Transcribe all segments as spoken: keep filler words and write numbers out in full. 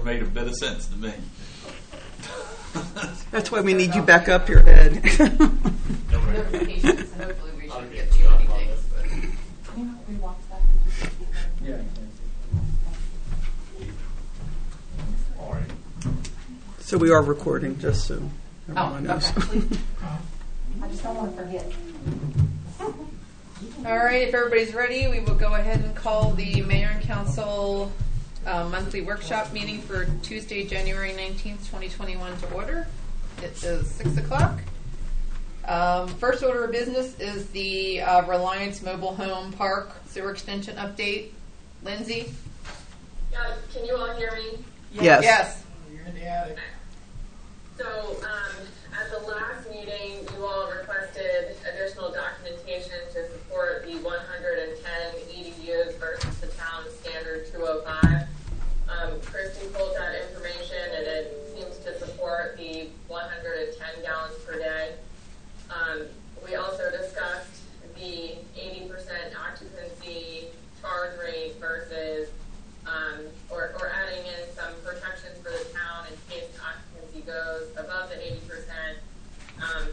made a bit of sense to me. That's why we need you back up here, Ed. Notifications, hopefully we should get you anything. Can you rewind that? Yeah. All right. So we are recording, just so everyone Oh, knows. okay. I just don't want to forget. All right, if everybody's ready, we will go ahead and call the Mayor and Council uh, monthly workshop meeting for Tuesday, January nineteenth, twenty twenty-one to order. It is six o'clock. Um, first order of business is the uh, Reliance Mobile Home Park sewer extension update. Lindsay? Yeah, can you all hear me? Yes. Yes. You're in the attic. So, um, at the last meeting, you all requested additional documentation to support the one hundred ten E D Us versus the town standard two oh five. Um, Christy pulled that information and it seems to support the one hundred ten gallons per day. Um, we also discussed the eighty percent occupancy charge rate versus, um, or, or adding in some protections for the town in case occupancy goes above the eighty percent. Um,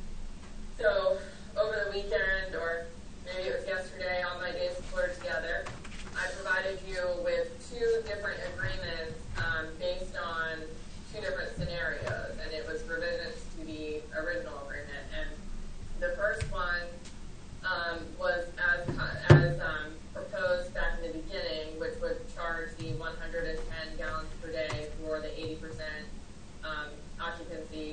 so over the weekend, or maybe it was yesterday, on my days to put it together, I provided you with two different agreements um, based on two different scenarios, and it was revisions to the original agreement. And the first one um, was as as um, proposed back in the beginning, which would charge the one hundred ten gallons per day for the eighty percent um, occupancy.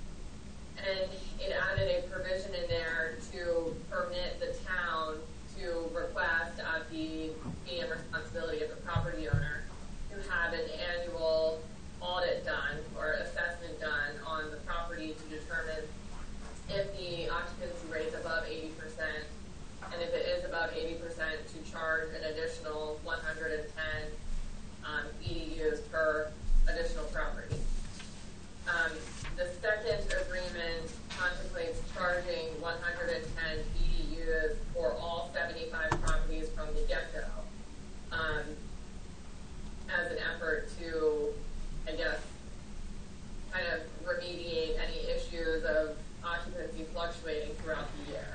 And it added a provision in there to permit the town to request at the fee and responsibility of the property owner to have an annual audit done or assessment done on the property to determine if the occupancy rate is above eighty percent, and if it is above eighty percent, to charge an additional one hundred ten um, E D Us per additional property. Um, the second agreement contemplates charging one hundred ten E D Us for all seventy-five properties from the get-go, um, as an effort to, I guess, kind of remediate any issues of occupancy fluctuating throughout the year.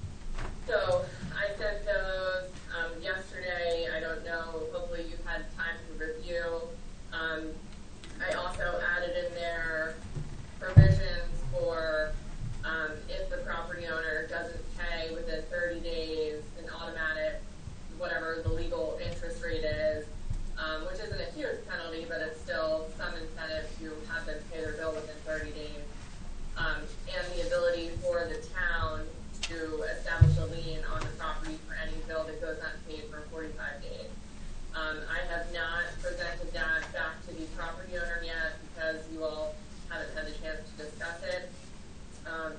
So I sent those um, yesterday. I don't know, hopefully you've had time to review. Um, I also added in there provisions for um, if the property owner doesn't pay within thirty days, an automatic, whatever the legal interest rate is, um, which isn't a huge penalty, but it's still some incentive to have them pay their bill within thirty days. Um, and the ability for the town to establish a lien on the property for any bill that goes unpaid for forty-five days. Um, I have not presented that back to the property owner yet because you all haven't had the chance to discuss it. Um,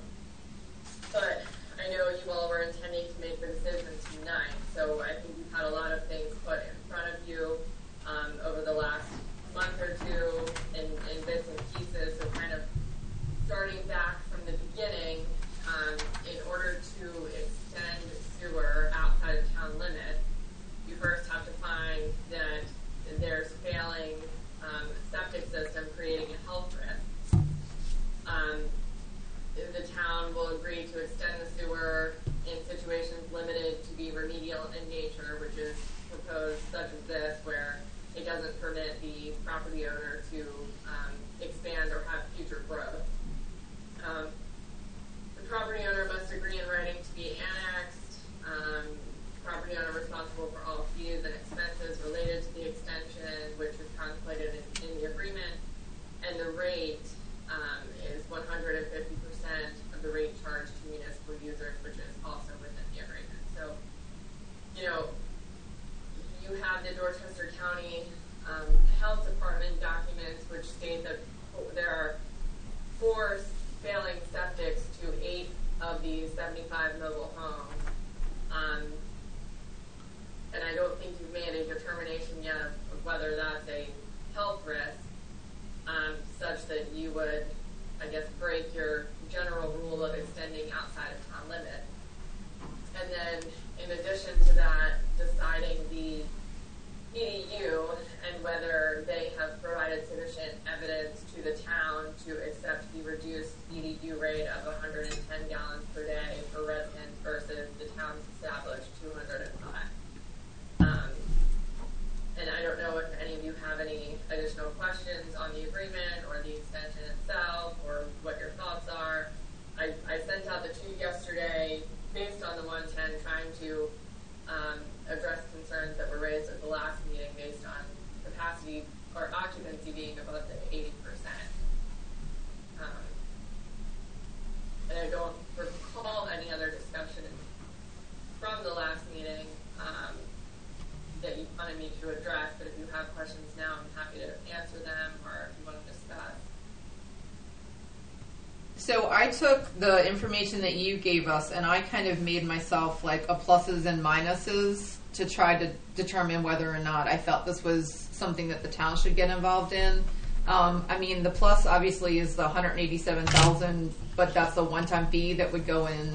but I know you all were intending to make the decision tonight, so I think you've had a lot of things put in front of you um, over the last month or two in, in bits and pieces, so kind of starting back from the beginning, um, in order to extend sewer outside of town limits, you first have to find that there's failing um, septic system creating a health risk. Um, the town will agree to extend the sewer in situations limited to be remedial in nature, which is proposed such as this, where it doesn't permit the property owner to um, expand or have future growth. Um, the property owner must agree in writing to be annexed. Um, property owner responsible for all fees and expenses related to the extension, which is contemplated in, in the agreement, and the rate um, is one hundred fifty percent of the rate charged to municipal users, which is also within the agreement. So, you know, you have the Dorchester County um, Health Department documents which state that there are four failing septics to eight of the seventy-five mobile homes. Um, and I don't think you've made a determination yet of, of whether that's a health risk, um, such that you would, I guess, break your general rule of extending outside of town limits. And then, in addition to that, deciding the E D U and whether they have provided provided sufficient evidence to the town to accept the reduced E D U rate of one hundred ten gallons per day for residents versus the town's established two hundred five. Um, and I don't know if any of you have any additional questions on the agreement or the extension itself or what your thoughts are. I, I sent out the two yesterday based on the one ten, trying to um, address concerns that were raised at the last meeting based on capacity or occupancy being above the eighty percent. Um, and I don't recall any other discussion from the last meeting um, that you wanted me to address, but if you have questions now, I'm happy to answer them, or if you want to discuss. So I took the information that you gave us and I kind of made myself like a pluses and minuses to try to determine whether or not I felt this was something that the town should get involved in. Um, I mean, the plus obviously is the one hundred eighty-seven thousand dollars, but that's a one-time fee that would go in.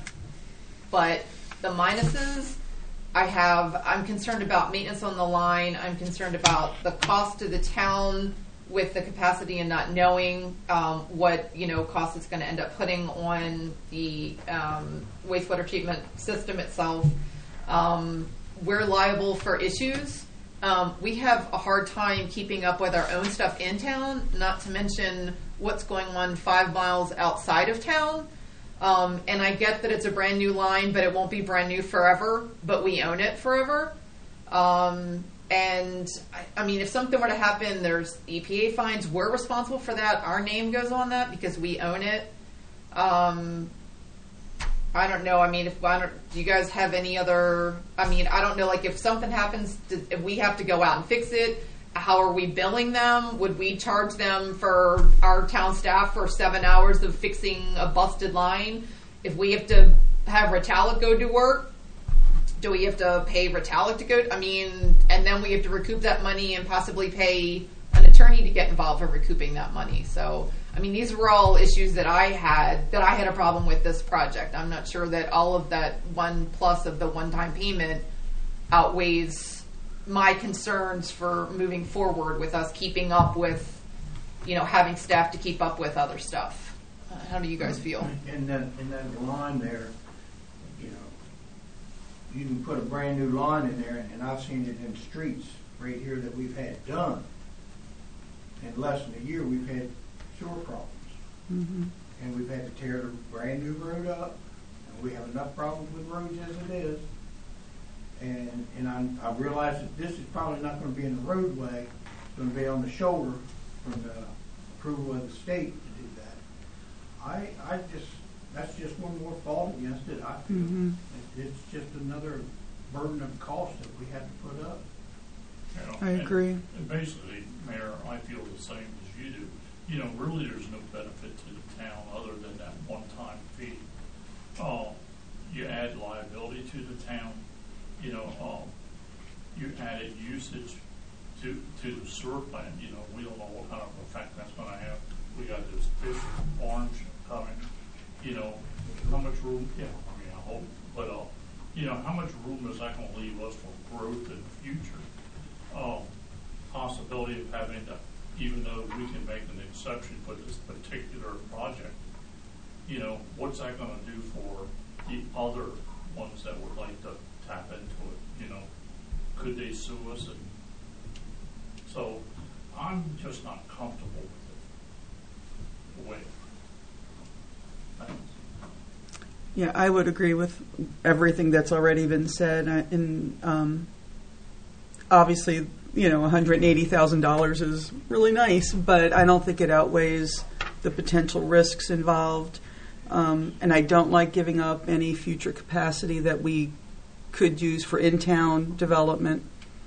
But the minuses, I have, I'm concerned about maintenance on the line. I'm concerned about the cost to the town with the capacity and not knowing um, what, you know, cost it's going to end up putting on the um, wastewater treatment system itself. Um, we're liable for issues. Um, we have a hard time keeping up with our own stuff in town, not to mention what's going on five miles outside of town. Um, and I get that it's a brand new line, but it won't be brand new forever, but we own it forever. Um, and I, I mean, if something were to happen, there's E P A fines. We're responsible for that. Our name goes on that because we own it. Um, I don't know. I mean, if I don't, do you guys have any other? I mean, I don't know. Like, if something happens, do, if we have to go out and fix it, how are we billing them? Would we charge them for our town staff for seven hours of fixing a busted line? If we have to have Retallic go do work, do we have to pay Retallic to go? I mean, and then we have to recoup that money and possibly pay an attorney to get involved in recouping that money. So, I mean, these were all issues that I had, that I had a problem with this project. I'm not sure that all of that one plus of the one-time payment outweighs my concerns for moving forward with us keeping up with, you know, having staff to keep up with other stuff. Uh, how do you guys feel? In that, in that line there, you know, you can put a brand new line in there, and I've seen it in streets right here that we've had done. In less than a year, we've had sewer problems. Mm-hmm. And we've had to tear the brand new road up, and we have enough problems with roads as it is. And and I'm, I realize that this is probably not going to be in the roadway. It's going to be on the shoulder from the approval of the state to do that. I I just, that's just one more fault against it. I feel Mm-hmm. it, it's just another burden of cost that we have to put up. You know, I and- agree. And basically, Mayor, I feel the same as you do. You know, really there's no benefit to the town other than that one-time fee. Uh, you add liability to the town. You know, um, you added usage to to the sewer plant. You know, we don't know what kind of effect that's going to have. We got this fish orange coming. You know, how much room? Yeah, I mean, I hope. But uh, you know, how much room is that going to leave us for growth in the future? Um, possibility of having to, even though we can make an exception for this particular project, you know, what's that going to do for the other ones that would like to tap into it? You know, could they sue us? And so I'm just not comfortable with it. The way. Thanks. Yeah, I would agree with everything that's already been said. I- And um, obviously, you know, one hundred eighty thousand dollars is really nice, but I don't think it outweighs the potential risks involved. Um, and I don't like giving up any future capacity that we could use for in-town development.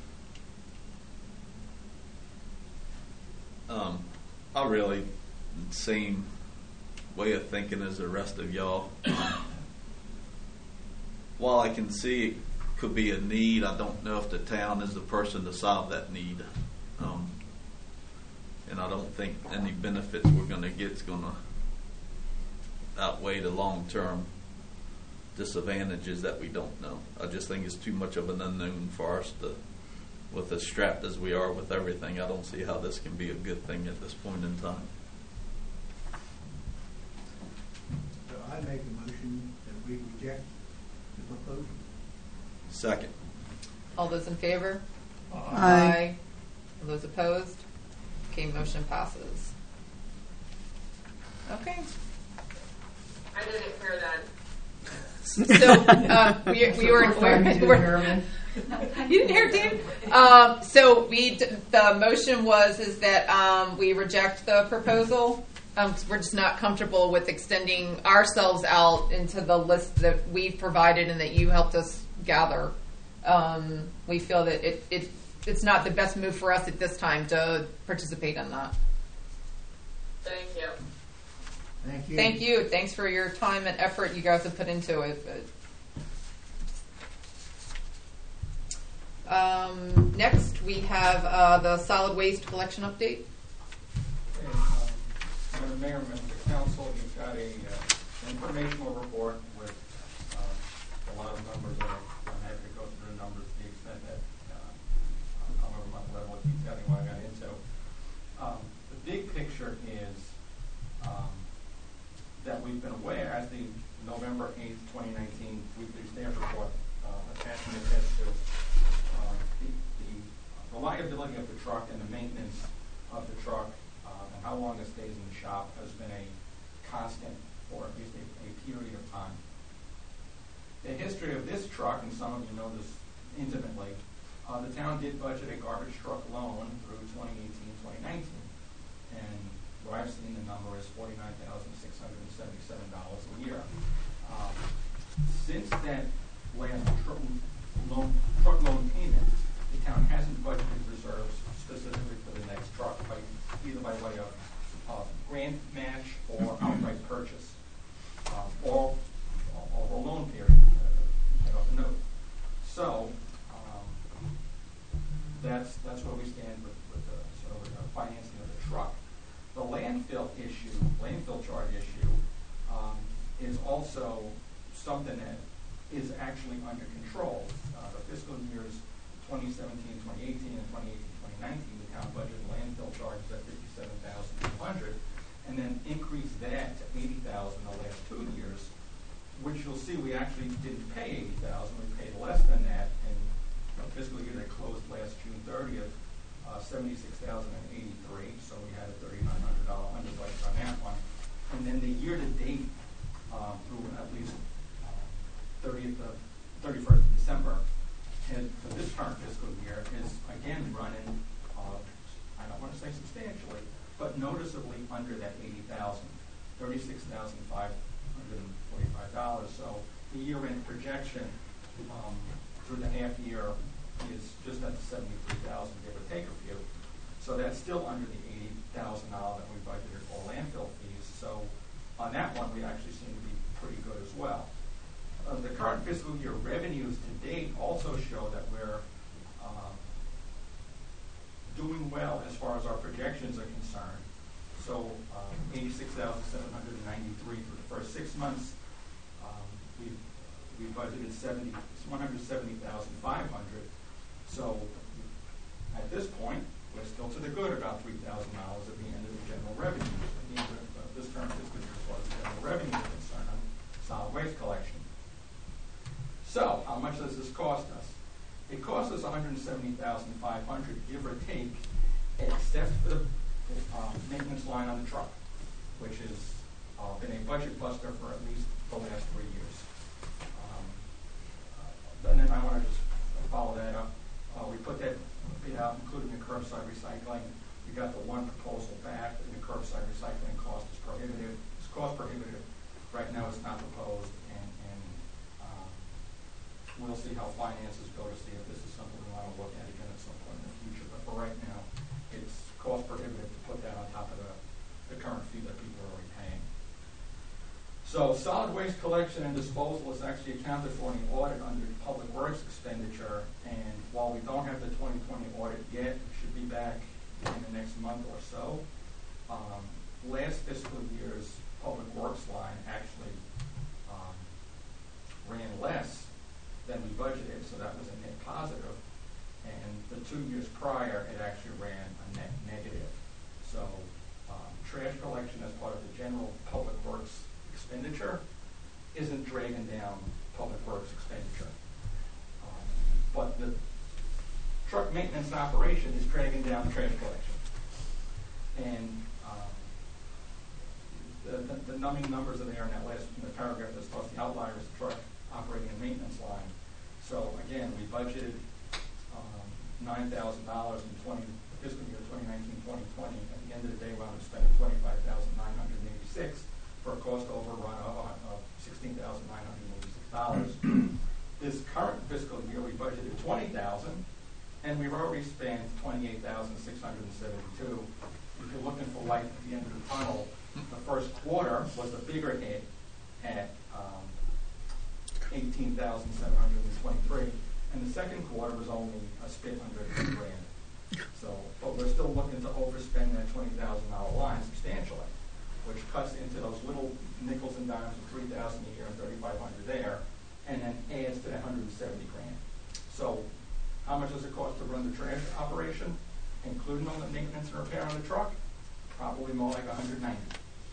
Um, I really same way of thinking as the rest of y'all. Um, while I can see it could be a need, I don't know if the town is the person to solve that need. Um, and I don't think any benefits we're going to get is going to outweigh the long-term disadvantages that we don't know. I just think it's too much of an unknown for us to with as strapped as we are with everything, I don't see how this can be a good thing at this point in time. So I make a motion that we reject the proposal. Second. All those in favor? Aye. All those opposed? Okay, motion passes. Okay. I didn't hear that. So uh, we, we were, we're, we're you didn't hear it, Dean? Um, so we d- the motion was is that um, we reject the proposal. Um, 'cause we're just not comfortable with extending ourselves out into the list that we've provided and that you helped us gather. Um, we feel that it, it it's not the best move for us at this time to participate in that. Thank you. Thank you. Thank you. Thanks for your time and effort you guys have put into it. But, um, next, we have uh, the solid waste collection update. Okay, um, Madam Mayor, members of council, you've got a uh, informational report with uh, a lot of numbers in it. I'm happy to go through the numbers to the extent that, uh, however much level of detailing I got into. Um, the big picture is um, that we've been aware at the November eighth, twenty nineteen weekly staff report, uh, attachment attached to uh, the, the reliability of the truck and the maintenance of the truck uh, and how long it stays in the shop has been a constant for at least a, a period of time. The history of this truck, and some of you know this intimately, uh, the town did budget a garbage truck loan through twenty eighteen, twenty nineteen. And what I've seen the number is forty-nine thousand six hundred seventy-seven dollars a year. Um, since that last truck loan, truck loan payment, the town hasn't budgeted reserves specifically for the next truck, by, either by way of uh, grant match or outright purchase, um, or over a loan period, uh, I don't know. So um, that's that's where we stand with, with the sort of uh, financing of the truck. The landfill issue, landfill charge issue, um, is also something that is actually under control. Uh, the fiscal years twenty seventeen, twenty eighteen, and twenty eighteen, twenty nineteen, the town budgeted landfill charges at fifty-seven thousand two hundred, and then increased that to eighty thousand the last two years, which you'll see we actually didn't pay eighty thousand, we paid less than that in the fiscal year that closed last June thirtieth. Uh, seventy-six thousand eighty-three, so we had a thirty-nine hundred dollars under budget on that one. And then the year-to-date um, through at least uh, thirtieth of, thirty-first of December, and for this current fiscal year is again running, uh, I don't want to say substantially, but noticeably under that eighty thousand, thirty-six thousand five hundred forty-five dollars. So the year-end projection um, through the half year is just at the seventy-three thousand, give or take a few. So that's still under the eighty thousand dollars that we budgeted for landfill fees. So on that one, we actually seem to be pretty good as well. Uh, the current fiscal year revenues to date also show that we're um, doing well as far as our projections are concerned. So um, eighty-six thousand seven hundred ninety-three for the first six months. Um, we we budgeted seventy, one hundred seventy thousand five hundred. So at this point, we're still to the good about three thousand dollars at the end of the general revenue. At the end of uh, this term fiscal year as far as the general revenue is concerned on solid waste collection. So how much does this cost us? It costs us one hundred seventy thousand five hundred dollars, give or take, except for the um, maintenance line on the truck, which has uh, been a budget buster for at least the last three years. Um, uh, and then I want to just follow that up. Uh, we put that bid out, including the curbside recycling. We got the one proposal back, and the curbside recycling cost is prohibitive. It's cost prohibitive. Right now, it's not proposed, and, and um, we'll see how finances go to see if this is something we want to look at again at some point in the future. But for right now, it's cost prohibitive to put that on top of the, the current fee that people are already paying. So solid waste collection and disposal is actually accounted for in the audit under public works expenditure, and while we don't have the twenty twenty audit yet, it should be back in the next month or so. Um, last fiscal year's public works line actually um, ran less than we budgeted, so that was a net positive. And the two years prior, it actually ran a net negative. So um, trash collection as part of the general public works expenditure isn't dragging down public works expenditure. Um, but the truck maintenance operation is dragging down trash collection. And um, the, the, the numbing numbers are there in that last in the paragraph that starts the outliers, truck operating and maintenance line. So again, we budgeted um, nine thousand dollars in twenty fiscal year twenty nineteen twenty twenty. At the end of the day, we're spending twenty-five thousand nine hundred eighty-six for a cost overrun of, of sixteen thousand nine hundred eighty-six dollars. This current fiscal year, we budgeted twenty thousand dollars, and we've already spent twenty-eight thousand six hundred seventy-two dollars. If you're looking for light at the end of the tunnel, the first quarter was the bigger hit at um, eighteen thousand seven hundred twenty-three, and the second quarter was only a spit under two grand. So, but we're still looking to overspend that twenty thousand dollar line substantially, which cuts into those little nickels and dimes of three thousand a year and thirty-five hundred there, and then adds to that one hundred seventy grand. So, how much does it cost to run the trash operation, including all the maintenance and repair on the truck? Probably more like one hundred ninety.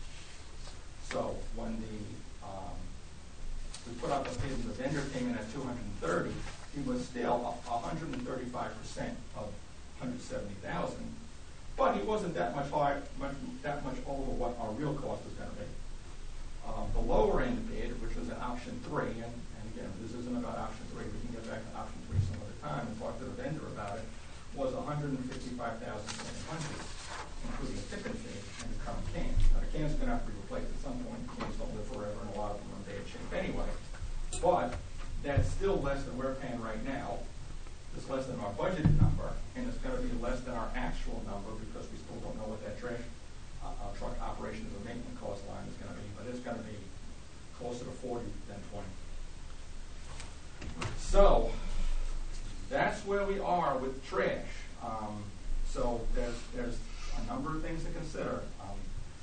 So, when the um, we put out the bid and the vendor came in at two hundred thirty, he was still one hundred thirty-five percent of one hundred seventy thousand, but he wasn't that much high, much, that much over what our real cost is going to be. Um, the lower end bid, which was an option three, and, and again, this isn't about option three, we can get back to option three some other time and talk to the vendor about it, was one hundred fifty-five thousand seven hundred dollars, including a tipping fee and the current cans. Now, the cans are going to have to be replaced at some point. The cans don't live forever, and a lot of them are in bad shape anyway. But that's still less than we're paying right now. It's less than our budgeted number, and it's going to be less than our actual number because we still don't know what that trash uh, uh, truck operations and maintenance cost line is going to be. But it's going to be closer to forty than twenty. So that's where we are with trash. Um, so there's there's a number of things to consider. Um,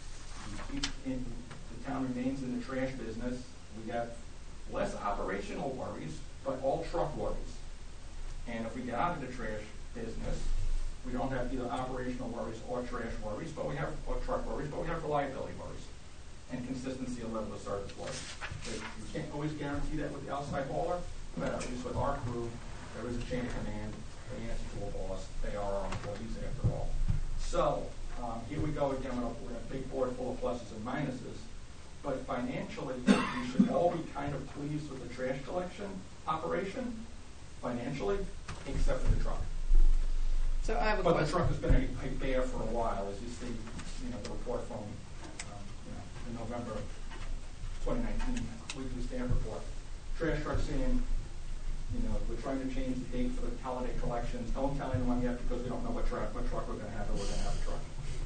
we keep in, the town remains in the trash business. We have less operational worries, but all truck worries. And if we get out of the trash business, we don't have either operational worries or trash worries, but we have or truck worries, but we have reliability worries and consistency of level of service worries. You can't always guarantee that with the outside hauler, but at least with our crew, there is a chain of command. They answer to a boss. They are our employees after all. So um, here we go again with a, with a big board full of pluses and minuses. But financially, we should all be kind of pleased with the trash collection operation, financially, except for the truck. So I have a but question. the truck has been a, a bear for a while, as you see, you know, the report from um, you know, the November twenty nineteen weekly stamp report. Trash truck saying, you know, we're trying to change the date for the holiday collections. Don't tell anyone yet because we don't know what truck, what truck we're going to have, or we're going to have a truck.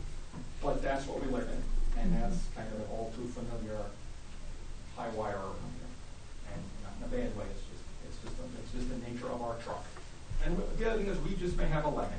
But that's what we live in, and that's kind of an all too familiar high wire around here. And not in a bad way. It's just, it's just, a, it's just the nature of our truck. And the other thing is, we just may have eleven.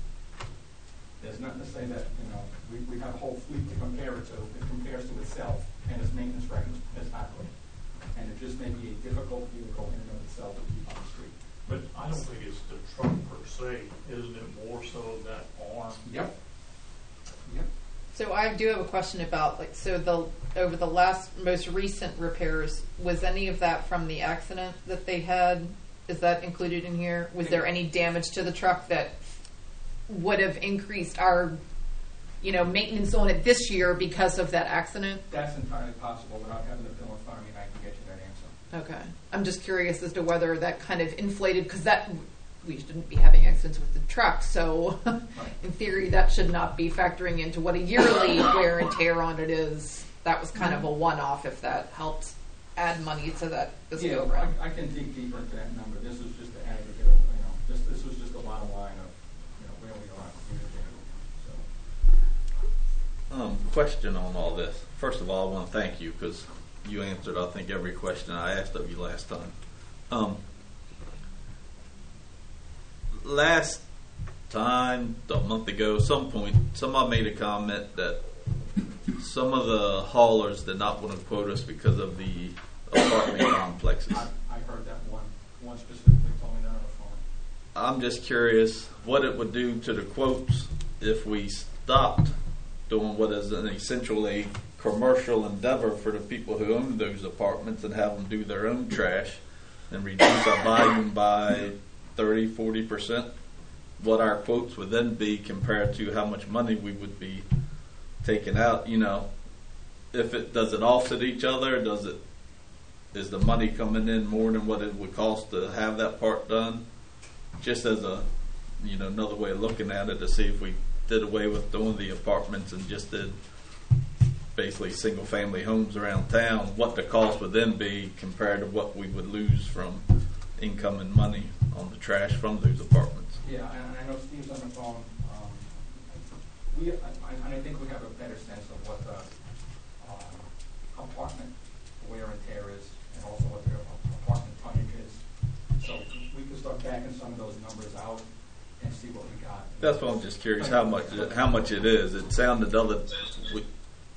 There's nothing to say that, you know, we, we have a whole fleet to compare it to. It compares to itself and its maintenance records is not great. And it just may be a difficult vehicle in and of itself to keep on the street. But I don't think it's the truck per se. Isn't it more so that arm? Yep. Yep. So I do have a question about, like, so the over the last most recent repairs, was any of that from the accident that they had? Is that included in here? Was there any damage to the truck that would have increased our, you know, maintenance on it this year because of that accident? That's entirely possible. Without having the bill in front of me, I can get you that answer. Okay. I'm just curious as to whether that kind of inflated, because that, we shouldn't be having accidents with the truck, so Right. in theory that should not be factoring into what a yearly wear and tear on it is. That was kind of a one-off if that helped add money to that this Yeah, go around. I, I can dig deeper into that number. This was just the aggregate of, you know, just, this was just the bottom line of, you know, where we are in the So. Um, question on all this. First of all, I want to thank you because you answered, I think, every question I asked of you last time. Um, last time, a month ago, some point, somebody made a comment that some of the haulers did not want to quote us because of the apartment complexes. I, I heard that one. One specifically told me that on the phone. I'm just curious what it would do to the quotes if we stopped doing what is an essentially commercial endeavor for the people who own those apartments and have them do their own trash and reduce our volume by thirty, forty percent. What our quotes would then be compared to how much money we would be taking out. You know, if it does it offset each other? Does it is the money coming in more than what it would cost to have that part done? Just as a you know another way of looking at it, to see if we did away with doing the apartments and just did basically single family homes around town, what the cost would then be compared to what we would lose from income and money on the trash from those apartments. Yeah, and I know Steve's on the phone. Um, we, I, I think we have a better sense of what the um, apartment wear and tear is, and also what their apartment tonnage is. So we can start backing some of those numbers out and see what we got. That's why I'm just curious how much how much it is. It sounded other. We,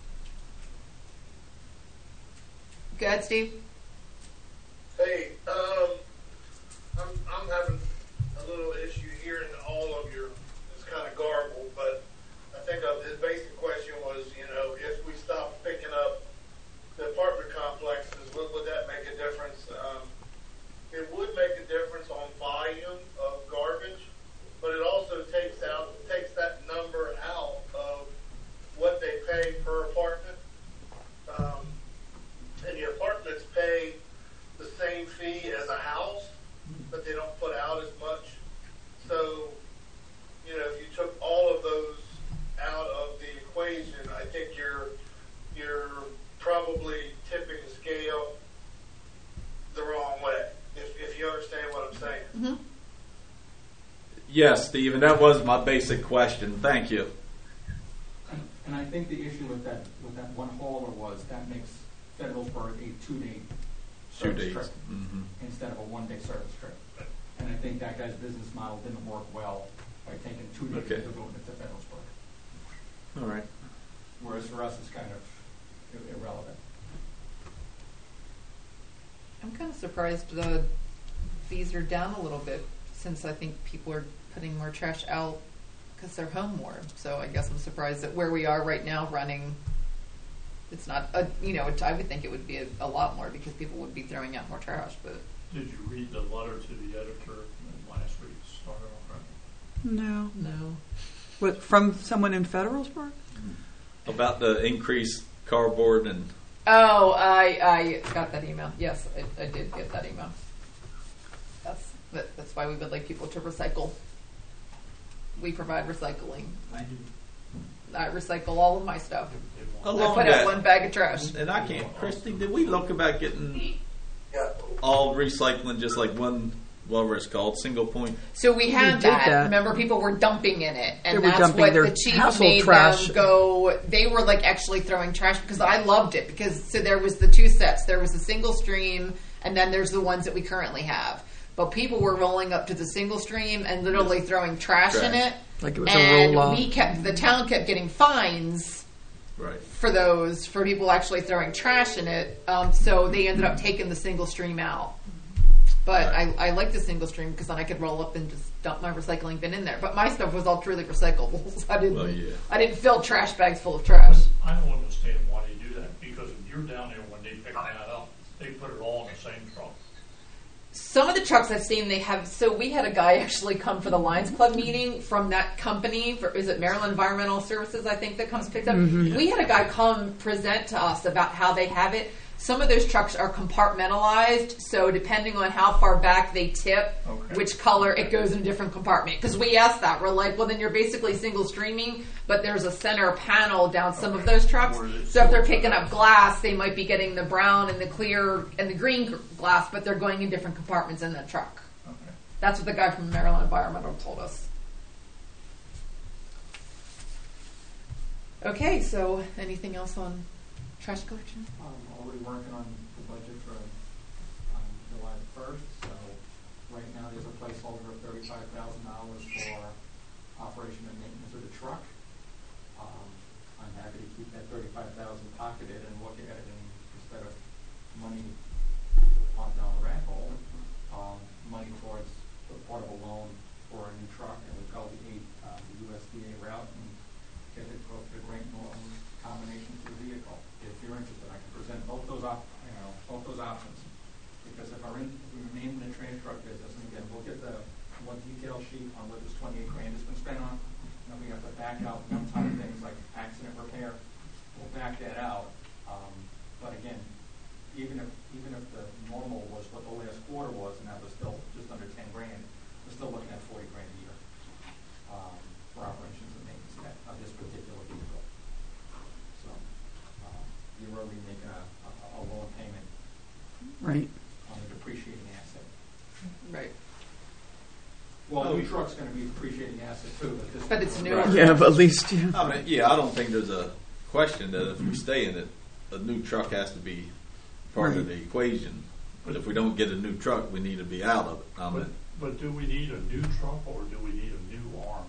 Go ahead, Steve. Hey, um, I'm, I'm having a little issue hearing all of your, it's kind of garbled, but I think of his basic question was, you know, if we stop picking up the apartment complexes, would, would that make a difference? Um, it would make a difference on volume of garbage, but it also takes out, takes that number out of what they pay per apartment. Um, and the apartments pay the same fee as a house, but they don't put out as much. So, you know, if you took all of those out of the equation, I think you're you're probably tipping the scale the wrong way, if, if you understand what I'm saying. Mm-hmm. yes, Steve, and that was my basic question. Thank you. And, and I think the issue with that with that one hauler was that makes Federalsburg a two-day Two service days. trip Mm-hmm. instead of a one-day service trip. And I think that guy's business model didn't work well by taking two days Okay. and devoting it to Federalsburg. All right. Whereas for us, it's kind of ir- irrelevant. I'm kind of surprised the fees are down a little bit, since I think people are putting more trash out because they're home more. So I guess I'm surprised that where we are right now running, it's not, a, you know, it, I would think it would be a, a lot more because people would be throwing out more trash. But Did you read the letter to the editor in last week's Star Tribune? No. no. What, from someone in Federalsburg? About the increased cardboard and Oh, I I got that email. Yes, I, I did get that email. That's that, that's why we would like people to recycle. We provide recycling. I do. I recycle all of my stuff. I Along put that, out one bag of trash. and I can't. Christy, did we look about getting all recycling just like one, whatever it's called, single point? So we had did that. that. Remember, people were dumping in it, and They were that's dumping what their the chief household made trash. them go. They were like actually throwing trash because I loved it because so there was the two sets. There was the single stream, and then there's the ones that we currently have. But people were rolling up to the single stream and literally throwing trash, in Trash. it. Like it was a and roll-off. we kept the town kept getting fines Right. for those for people actually throwing trash in it. Um, so they ended up taking the single stream out. But Right. I, I like the single stream because then I could roll up and just dump my recycling bin in there. But my stuff was all truly recyclable. So I didn't. Well, yeah. I didn't fill trash bags full of trash. I don't understand why they do that, because if you're down there when they pick that up, they put it all in the same truck. Some of the trucks I've seen, they have. So we had a guy actually come for the Lions Club meeting from that company. For, is it Maryland Environmental Services? I think that comes picked up. We had a guy come present to us about how they have it. Some of those trucks are compartmentalized, so depending on how far back they tip, Okay. which color, it goes in a different compartment. Because we asked that, we're like, well, then you're basically single streaming, but there's a center panel down some of those trucks. Where it's So if they're sorted picking out. up glass, they might be getting the brown and the clear and the green gr- glass, but they're going in different compartments in the truck. Okay. That's what the guy from Maryland Environmental told us. Okay, so anything else on trash collection? Um, already working on the budget for um, July first, so right now there's a placeholder of thirty-five thousand dollars for operation and maintenance of the truck. Um, I'm happy to keep that thirty-five thousand dollars pocketed and look at it, and instead of money popped down the rat hole, um, money towards the portable loan Right. on a depreciating asset. Right. Well, a new truck's gonna be a depreciating asset too, but this. But it's newer. Right. Yeah, but at least, yeah. I mean, yeah, I don't think there's a question that if we stay in it, a new truck has to be part of the Right. equation. But if we don't get a new truck, we need to be out of it. I But, mean, but do we need a new truck or do we need a new arm?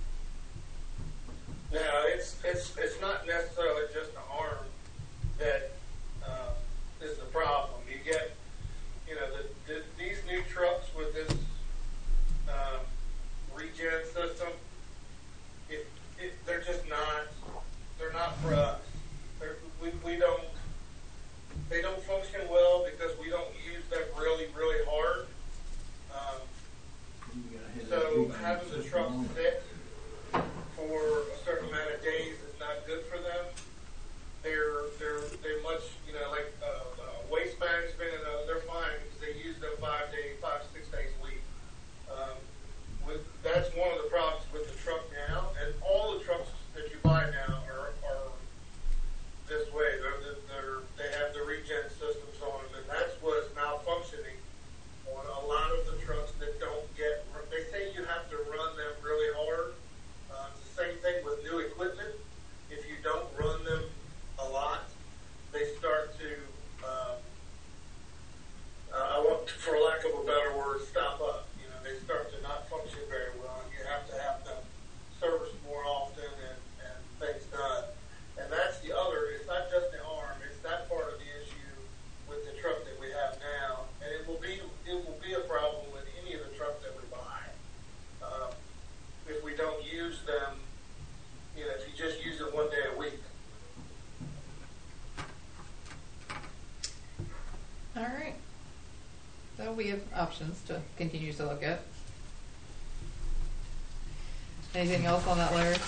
No, it's it's it's not necessarily just an arm that uh, is the problem. You get, you know, the, the, these new trucks with this um, regen system. It, it they're just not they're not for us. They're, we we don't they don't function well because we don't use them really really hard. Um, so having the truck sit for a certain amount of days is not good for them. They're they're they're much you know like uh, uh, waste management and uh, they're fine because they use them five days, five six days a week. Um, with that's one of the problems with the truck now, and all the trucks that you buy now are, are this way. They're, they're they have the regen systems on them, and that's what's malfunctioning on a lot of the trucks that don't get. They say you have to run them really hard. Uh, it's the same thing with new equipment. If you don't run them a lot, they start to, um, uh, I want, for lack of a better word, stop up. You know, they start to not function very well, and you have to have them serviced more often and, and things done. And that's the other. It's not just the arm. It's that part of the issue with the truck that we have now, and it will be it will be a problem with any of the trucks that we buy. Um, if we don't use them, you know, if you just use it one day a week. All right. So we have options to continue to look at. Anything else on that, Larry?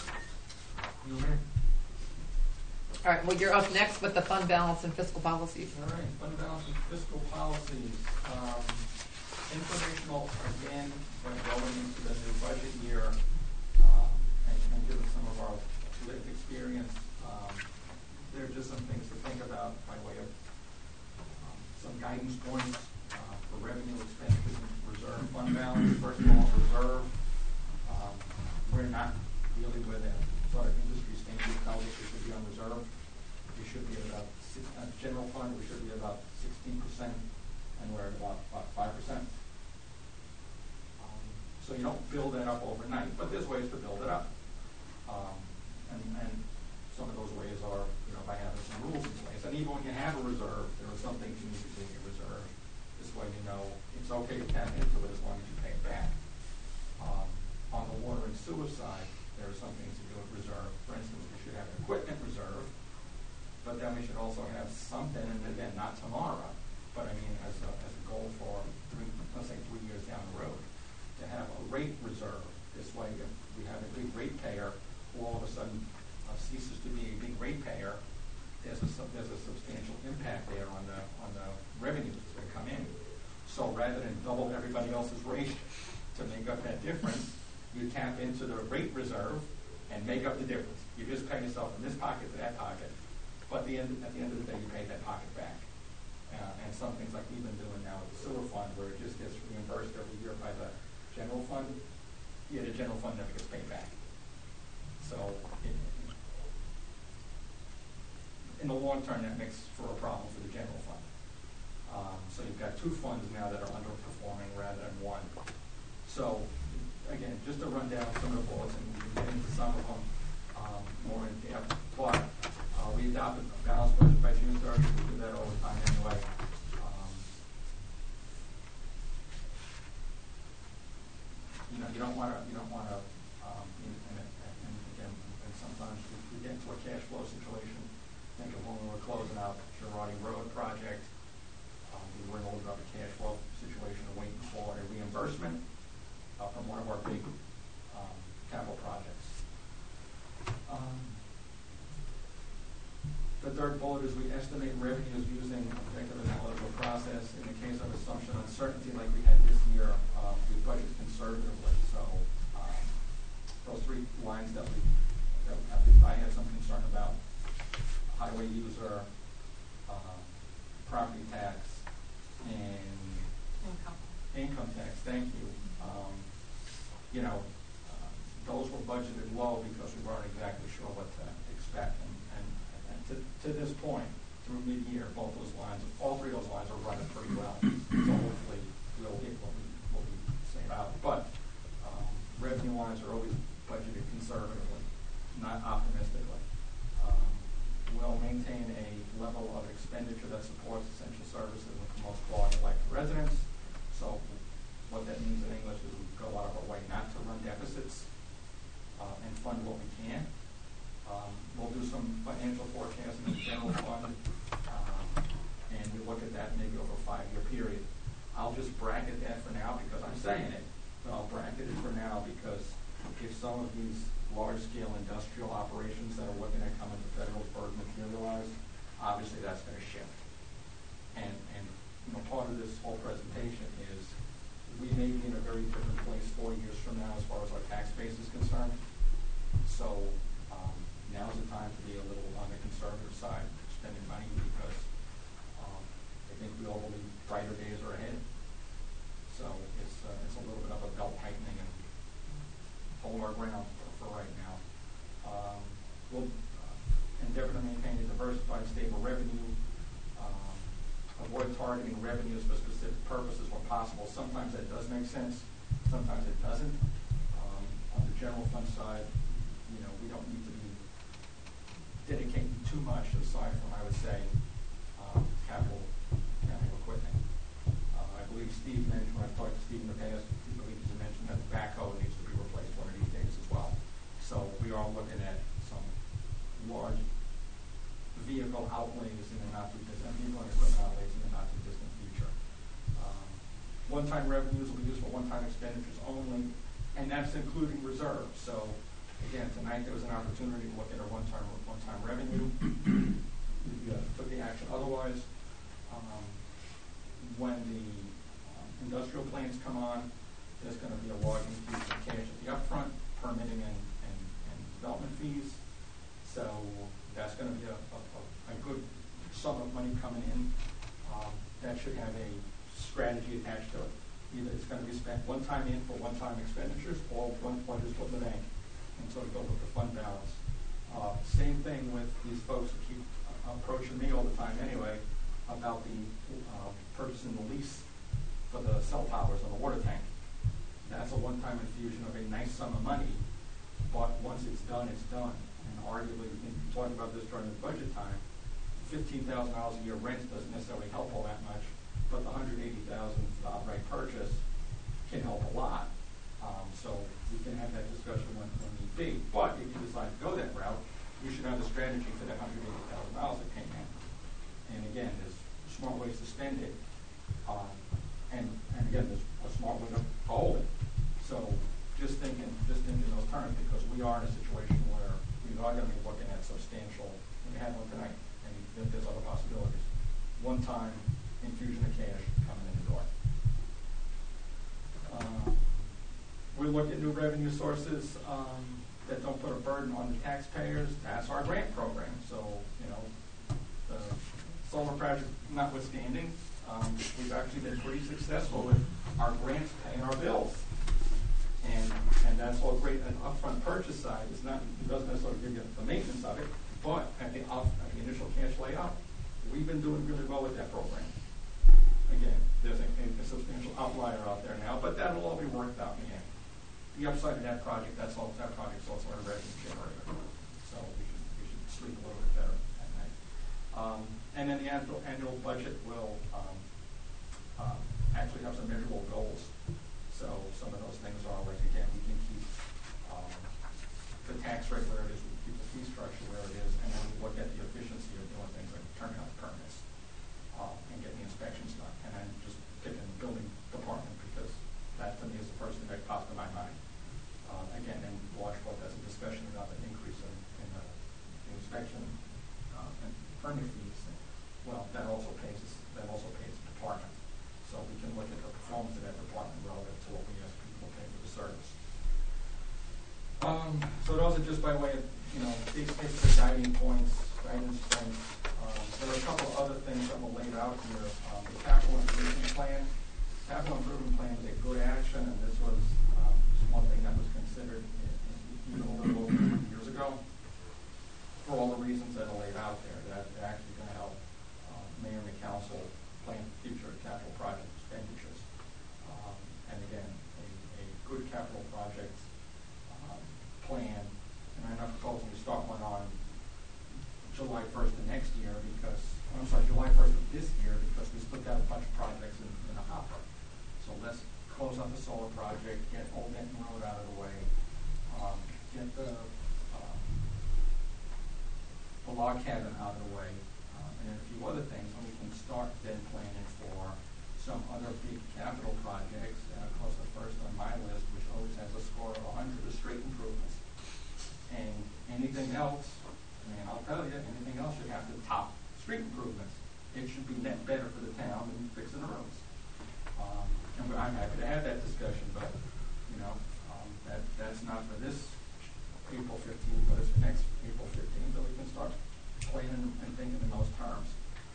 All right. Well, you're up next with the fund balance and fiscal policies. All right, fund balance and fiscal policies. Um, informational, again, when going into the new budget year, um, and, and given some of our lived experience, um, there are just some things to think about by way of um, some guidance points uh, for revenue expenditures and reserve fund balance. First of all, reserve. Um, we're not really where the sort of industry standard tells us we should be on reserve. We should be at about six, uh, general fund. We should be about sixteen percent, and we're at about about five percent. Um, so you don't build that up overnight, but there's ways to build it up. Um, and, and some of those ways are, you know, by having some rules in place. And even when you have a reserve, there are some things you need to do in your reserve. This way, you know it's okay to tap into it as long as you pay it back. Um, on the water and sewer side, there are some things to do with reserve. For instance, we should have an equipment reserve, but then we should also have something, and again, not tomorrow, but I mean as a, as a goal for, three, let's say, three years down the road, to have a rate reserve. This way, if we have a big rate payer who all of a sudden uh, ceases to be a big rate payer, there's a, there's a substantial impact there on the, on the revenues that come in. So rather than double everybody else's rate to make up that difference, you tap into the rate reserve and make up the difference. You just pay yourself from this pocket to that pocket, but the end, at the end of the day, you pay that pocket back. Uh, and some things like we've been doing now with the sewer fund, where it just gets reimbursed every year by the general fund, yeah, the general fund never gets paid back. So it, in the long term, that makes for a problem for the general fund. Um, so you've got two funds now that are underperforming rather than one. So again, just to run down some of the bullets, and we can get into some of them um, more in depth. But uh, we adopted a balanced budget by June thirtieth. We do that all the time anyway. Um, you know, you don't want to, you don't want to, um, and, and, and again, and sometimes we, we get into a cash flow situation. Think of when we were closing out Girardi Road project. Um, we were in a little bit of a cash flow situation, waiting for a reimbursement Uh, from one of our big um, capital projects. Um, the third bullet is we estimate revenues using objective analytical process. In the case of assumption uncertainty like we had this year, uh, we budget conservatively. So um, those three lines that we, that at least I had some concern about: highway user, uh, property tax, and point, through mid-year, both those lines, all three of those lines are running pretty well. So hopefully we'll hit what we, what we say out. But um, revenue lines are always budgeted conservatively, not optimistically. Um, we'll maintain a level of expenditure that supports essential services and promotes quality of life for residents. So what that means in English is we go out of our way not to run deficits uh, and fund what we can. Um, we'll do some financial forecasting in the general fund, um, and we look at that maybe over a five-year period. I'll just bracket that for now because I'm saying it, but I'll bracket it for now because if some of these large-scale industrial operations that are looking at coming to Fredericksburg materialize, obviously that's going to shift. And, and you know, part of this whole presentation is we may be in a very different place four years from now as far as our tax base is concerned. So um, now's the time to be a little on the conservative side, spending money because um, I think we all believe brighter days are ahead. So it's uh, it's a little bit of a belt tightening and hold our ground for, for right now. Um, we'll uh, endeavor to maintain a diversified, stable revenue. Um, avoid targeting revenues for specific purposes where possible. Sometimes that does make sense. Sometimes it doesn't. Um, on the general fund side, you know, we don't need to be dedicating too much aside from, I would say, um, capital, capital equipment. Uh, I believe Steve mentioned, when I've talked to Steve in the past, I believe he mentioned that the backhoe needs to be replaced one of these days as well. So we are looking at some large vehicle outlays in the not too distant, vehicle and equipment outlays in the not too distant future. Um, one-time revenues will be used for one-time expenditures only, and that's including reserves. So again, tonight there was an opportunity to look at our one-time one-time revenue. We uh, took the action. Otherwise, um, when the um, industrial plants come on, there's going to be a large increase in cash at the upfront, permitting and, and, and development fees. So that's going to be a, a, a good sum of money coming in. Um, that should have a strategy attached to it. Either it's going to be spent one time in for one-time expenditures, or one point is put in the bank and sort of build up the fund balance. Uh, same thing with these folks who keep uh, approaching me all the time anyway about the uh, purchasing the lease for the cell towers on the water tank. That's a one-time infusion of a nice sum of money, but once it's done, it's done. And arguably, we can talk about this during the budget time, fifteen thousand dollars a year rent doesn't necessarily help all that much, but the one hundred eighty thousand dollars outright purchase can help a lot. Um, so we can have that discussion when, when need be. But if you decide to go that route, you should have a strategy for that one hundred eighty thousand dollars that came in. And again, there's smart ways to spend it. Um, and, and again, there's a smart way to hold it. So just thinking, just thinking in those terms, because we are in a situation where we are going to be looking at substantial, and we have one tonight, and there's other possibilities. One-time infusion of cash coming in the door. Uh, we look at new revenue sources um, that don't put a burden on the taxpayers. That's our grant program. So, you know, the solar project notwithstanding, um, we've actually been pretty successful with our grants paying our bills. And and that's all great. An upfront purchase side is not, it doesn't necessarily give you the maintenance of it, but at the, up, at the initial cash layout, we've been doing really well with that program. Again, there's a, a substantial outlier out there now, but that'll all be worked out in the end. The upside of that project, that's all, that project's also a revenue generator. So we should, we should sleep a little bit better at night. Um, and then the annual, annual budget will um, um, actually have some measurable goals. So some of those things are like, again, we can keep um, the tax rate where it is, we keep the fee structure where it is, and then we look at the efficiency of doing things like turning out permits uh, and getting the inspections done. And then just picking the building department because that to me is the first thing that pops in my mind. Uh, again, in large part, that's a discussion about the increase in, in the, the inspection uh, and permit fees. Well, that also pays that also pays the department. So we can look at the performance of that department relative to what we ask people to pay for the service. Um, so those are just by way of, you know, these basic guiding points, guidance points. Um, there are a couple of other things that were laid out here. Um, the capital improvement plan. Capital improvement plan is a good action, and this was um, one thing that was considered in, in, even a little over twenty years ago for all the reasons that are laid out there. That actually council plan future capital project expenditures. Um, and again, a, a good capital project um, plan, and I'm not proposing to start one on July first of next year because, I'm sorry, July first of this year because we still got a bunch of projects in, in the hopper. So let's close out the solar project, get Old Denton Road out of the way, um, get the, um, the log cabin out of the way, um, and a few other things, and we can start then planning for some other big capital projects. And of course, the first on my list, which always has a score of one hundred, is street improvements. And anything else, I mean, I'll tell you, anything else should have to top street improvements. It should be net better for the town than fixing the roads. Um, and I'm happy to have that discussion, but, you know, um, that, that's not for this April fifteenth, but it's for next April fifteenth, so we can start planning and thinking in those terms.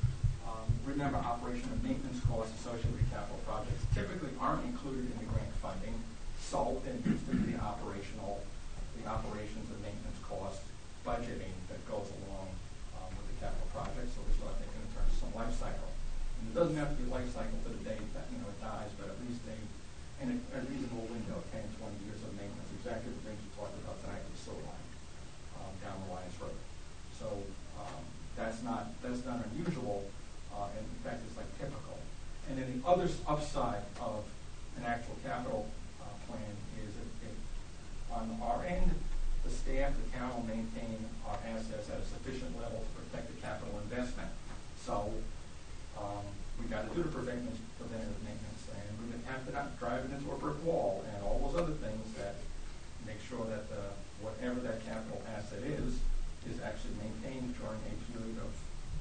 Um, remember, operation and maintenance costs associated with capital projects typically aren't included in the grant funding, so it needs to be the operational, the operations and maintenance cost budgeting that goes along um, with the capital project, so we start thinking in terms of some life cycle. And it doesn't have to be life cycle to the day that, you know, it dies, but at least a, in a, a reasonable window, ten, twenty years of maintenance, exactly the things we talked about tonight with the sewer line um, down the Lions Road. So um, that's not that's not unusual, uh, and in fact it's like typical. And then the other upside of an actual capital uh, plan is that it, on our end, the staff, the town will maintain our assets at a sufficient level to protect the capital investment. So um, we got to do the preventative, preventative maintenance, and we're going to have to not drive it into a brick wall and all those other things that make sure that the, whatever that capital asset is, is actually maintained during a period of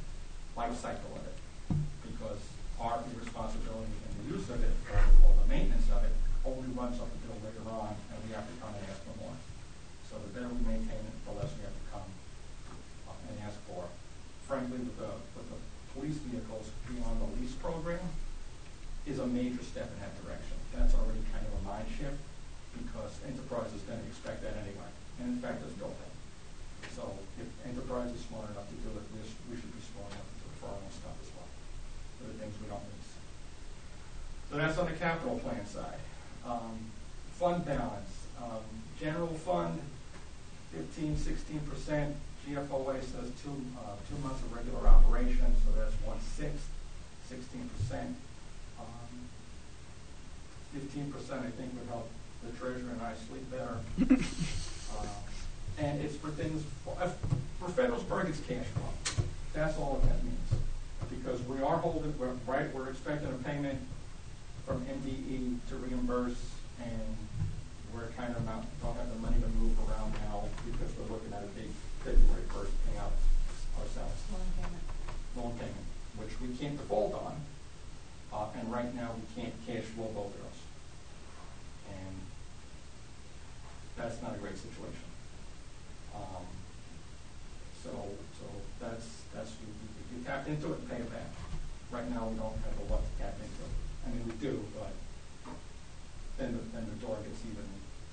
life cycle of it. Because our responsibility in the use of it, or, or the maintenance of it, only runs up until later on, and we have to come and ask for more. So the better we maintain it, the less we have to come uh, and ask for. Frankly, with the, with the police vehicles being on the lease program is a major step in that direction. That's already kind of a mind shift because Enterprise is going to expect that anyway. And in fact, it's built in. So if Enterprise is smart enough to do it, we we should be smart enough to do it for our own stuff as well. For the things we don't lease. So that's on the capital plan side. Um, fund balance. Um, general fund, fifteen, sixteen percent. G F O A says two uh, two months of regular operation, so that's one sixth, sixteen percent. Um, fifteen percent, I think, would help the treasurer and I sleep better. uh, and it's for things for, uh, for Federalsburg, it's cash flow. That's all that means, because we are holding, we're, right? We're expecting a payment from M D E to reimburse, and we're kind of not don't have the money to move around now because we're looking at a big February first payout ourselves. Loan payment. Loan payment, which we can't default on, uh, and right now we can't cash flow both of those. And that's not a great situation. Um, so, so that's that's we, we, we tap into it and pay it back. Right now we don't have a lot to tap into. I mean we do, but then the, then the door gets even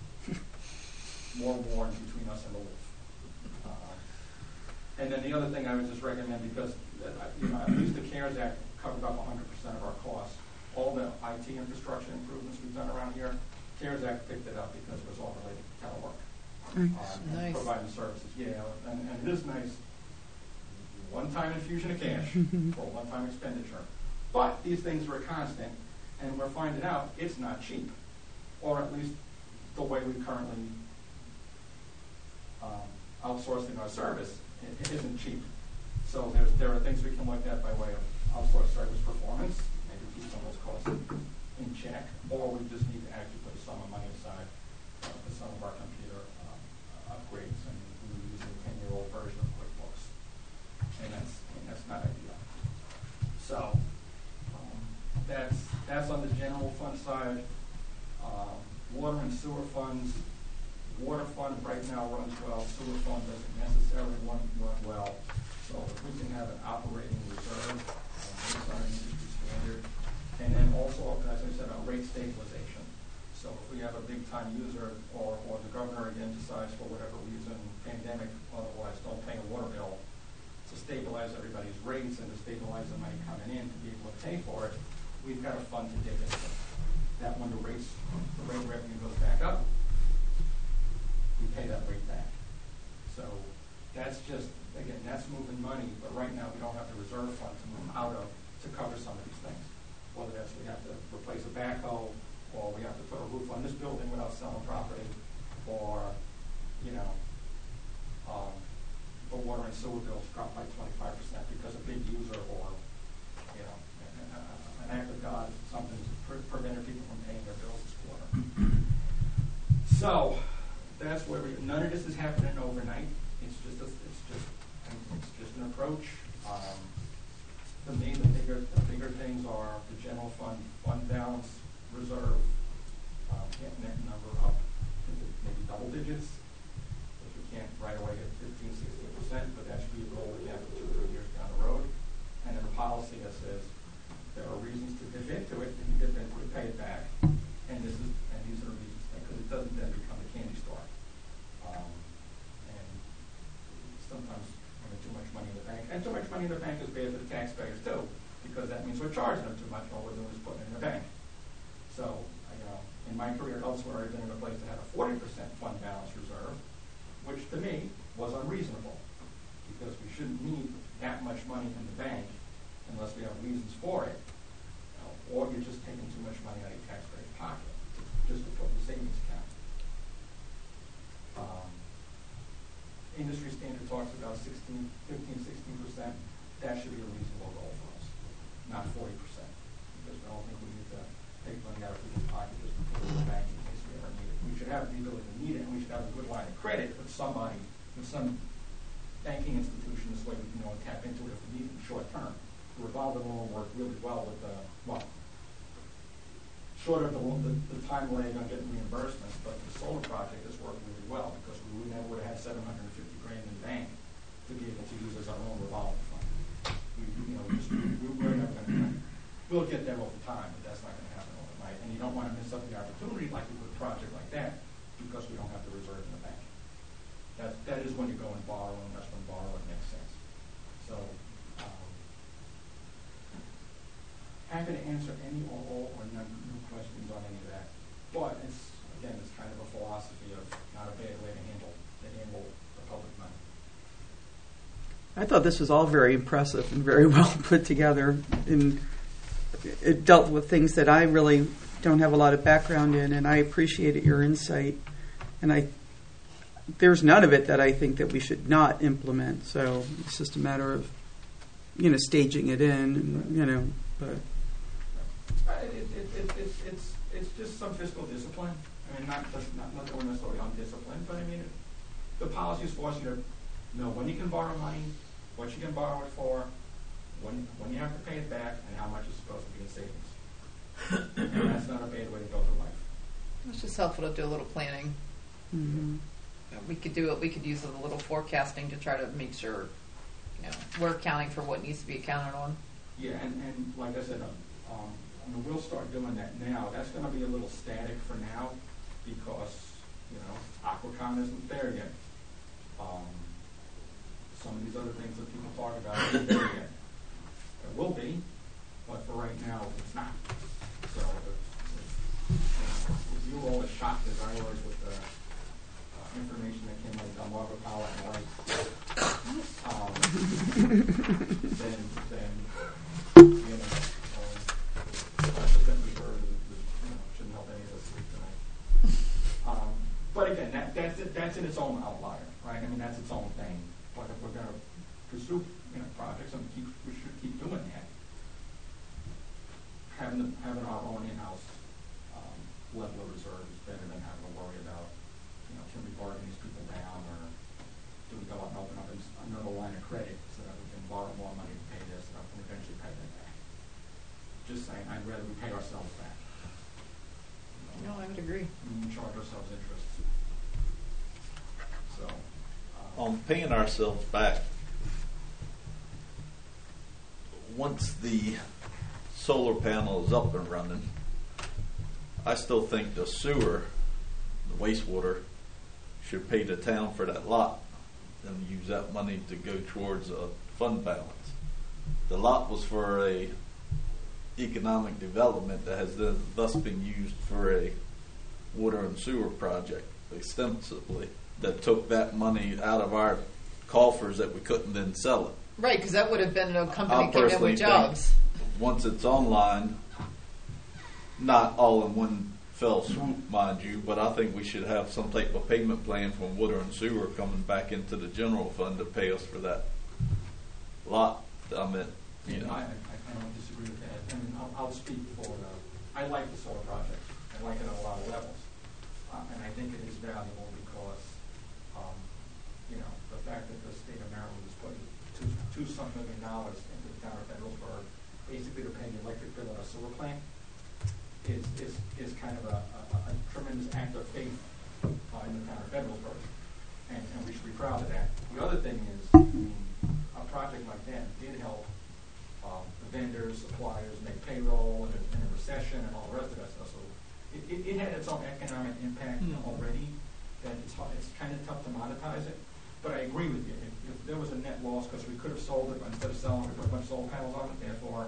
more worn between us and the wolf. Uh, and then the other thing I would just recommend, because uh, you know, at least the CARES Act covered up one hundred percent of our costs. All the I T infrastructure improvements we've done around here, CARES Act picked it up because it was all related to telework. Nice. Uh, and Nice. providing services. Yeah, and, and it is nice. One-time infusion of cash for a one-time expenditure. But these things are a constant, and we're finding out it's not cheap, or at least the way we currently um, outsourcing our service, it, it isn't cheap. So there's there are things we can look at by way of outsourced service performance, maybe keep some of those costs in check, or we just need to actually put a sum of money aside uh, for some of our computer um, upgrades, and we use a ten-year-old version of QuickBooks, and that's and that's not ideal. So um, that's that's on the general fund side. Um, water and sewer funds. Water fund right now runs well. Sewer fund doesn't necessarily run, run well. So if we can have an operating reserve uh, based on an industry standard, and then also, as I said, a rate stabilization. So if we have a big time user, or, or the governor again decides for whatever reason, pandemic, otherwise don't pay a water bill, to stabilize stabilize everybody's rates and to stabilize the money coming in to be able to pay for it, we've got a fund to dig into. That when the rates, the rate revenue goes back up, we pay that rate back. So that's just, again, that's moving money, but right now we don't have the reserve fund to move out of to cover some of these things. Whether that's we have to replace a backhoe, or we have to put a roof on this building without selling property, or, you know, um, the water and sewer bills drop by twenty-five percent because a big user, or, you know, an, an act of God, something pre- prevented people from paying their bills this quarter. So that's where we. None of this is happening overnight. It's just a, it's just it's just an approach. Um, for me, the bigger the bigger things are the general fund fund balance reserve, um, getting that number up to maybe double digits. If we can't right away hit fifteen, sixteen percent, but that should be a goal we have for two, three years down the road. And then a policy that says there are reasons to dip into it, and you dip into it, pay it back. And this is and these are the reasons, because it doesn't then become a candy store. Um, and sometimes having too much money in the bank, and too much money in the bank is bad for the taxpayers too, because that means we're charging them too much, all we're doing is putting it in the bank. So, you know, in my career elsewhere, I've been in a place that had a forty percent fund balance reserve, which to me was unreasonable, because we shouldn't need that much money in the bank unless we have reasons for it, you know, or you're just taking too much money out of your taxpayer's pocket just to put in the savings account. Um, industry standard talks about sixteen, fifteen, sixteen percent. That should be a reasonable goal for us, not forty percent, because we don't think we need to take money out of people's pocket just to put it in the bank in case we ever need it. We should have the ability to need it, and we should have a good line of credit with somebody, with some banking institution, this way we can, you know, tap into it if we need it in short term. The revolving loan worked really well with the, well, short of the, the, the time lag on getting reimbursements, but the solar project has worked really well, because we would never would have had seven hundred fifty grand in the bank to be able to use as our own revolving fund. We, you know, just, we, we're never going to, we'll get there over time, but that's not going to happen overnight. And you don't want to miss up the opportunity like you would a project like that, because we don't have the reserve in the bank. That, that is when you go and borrow, and that's when borrowing makes sense. So, um, happy to answer any or all or none new questions on any of that. But it's, again, it's kind of a philosophy of not a bad way to handle, to handle the public money. I thought this was all very impressive and very well put together. And it dealt with things that I really don't have a lot of background in, and I appreciated your insight. And I, there's none of it that I think that we should not implement. So it's just a matter of, you know, staging it in, and, you know, but. Uh, it, it, it, it, it's it's just some fiscal discipline. I mean, not not not that we're necessarily undisciplined, but I mean, it, the policies force you to know when you can borrow money, what you can borrow it for, when when you have to pay it back, and how much is supposed to be in savings. And that's not a bad way to go through life. It's just helpful to do a little planning. Mm-hmm. We could do it. We could use a little forecasting to try to make sure, you know, we're accounting for what needs to be accounted on. Yeah, and, and like I said, um, um, I mean, we'll start doing that now. That's going to be a little static for now because, you know, Aquacon isn't there yet. Um, some of these other things that people talk about aren't there yet. It will be, but for right now, it's not. So if, if, if you were all as shocked as I was with the uh, information that came out of Delmarva Power and Light, um, then, then, you know, that we heard, you know, shouldn't help any of us sleep tonight. Um, but again, that, that's it, that's in its own outlier, right? I mean, that's its own thing. But if we're going to pursue, you know, projects, and keep, we should keep doing that. Having the, having our own in-house um, level of reserve is better than having to worry about, you know, can we bargain these people down, or do we go out and open up another line of credit so that we can borrow more money to pay this, and eventually pay that back. Just saying, I'd rather we pay ourselves back. You know, No, I would agree. we charge ourselves interest. So, um, On paying ourselves back, once the solar panel is up and running, I still think the sewer, the wastewater, should pay the town for that lot. and use that money to go towards a fund balance. The lot was for a economic development that has then thus been used for a water and sewer project extensively, that took that money out of our coffers that we couldn't then sell it. Right, because that would have been a company I that came in personally with think jobs. once it's online, not all in one fell swoop, mind you, but I think we should have some type of payment plan from water and sewer coming back into the general fund to pay us for that lot. I mean, you know. I, I, I don't disagree with that. I mean, I'll, I'll speak for the, I like the solar project. I like it on a lot of levels. Uh, and I think it is valuable because, um, you know, the fact that the state of Maryland is putting two, two some million dollars into the town of Federalsburg, basically to pay the electric bill at a sewer plant, is, is, is kind of a, a, a tremendous act of faith uh, in the town of Federalsburg. And, and we should be proud of that. The other thing is, I mean, a project like that did help um, the vendors, suppliers make payroll in a, in a recession and all the rest of that stuff. So it, it, it had its own economic impact mm. already. That it's hard, it's kind of tough to monetize it. But I agree with you. If, if there was a net loss, because we could have sold it, but instead of selling it, we put a bunch of solar panels on it. Therefore,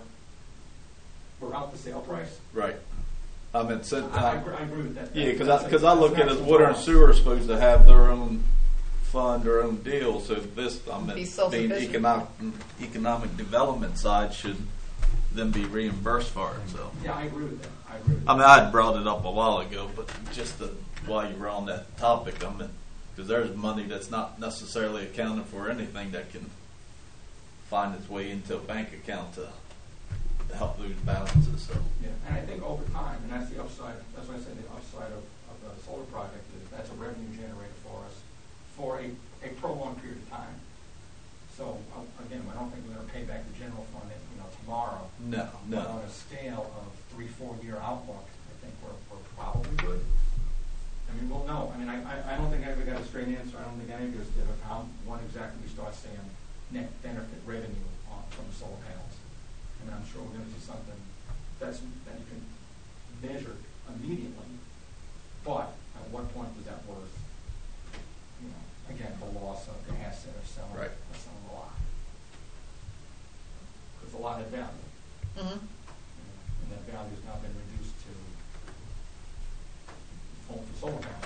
we're out the sale price. Right. I mean, so, uh, I, I, agree, I agree with that. Yeah, because I, because I look at it as water and loss. sewer are supposed to have their own fund, their own deal. So this, I mean, Be being self-sufficient. economic economic development side should then be reimbursed for it. So Yeah, I agree with that. I agree with I mean, that. I had brought it up a while ago, but just to, while you were on that topic, I mean, because there's money that's not necessarily accounted for anything that can find its way into a bank account to, to help those balances. So Yeah, and I think over time, and that's the upside, that's why I said the upside of, of the solar project is that's a revenue generator for us for a, a prolonged period of time. So uh, again, I don't think we're going to pay back the general fund, you know, tomorrow. no, But no. on a scale of three, four year outlook, I think we're, we're probably good. I mean, we'll know. I mean, I, I, I don't think I ever got a straight answer. I don't think any of us did of how, when exactly we start seeing net benefit revenue on, from the solar panels. And I'm sure we're going to see something that's, that you can measure immediately. But at what point was that worth, you know, again, the loss of the asset of selling, Right. of selling a lot? Because a lot had value. Mm-hmm. And that value has now been reduced to home for solar panels.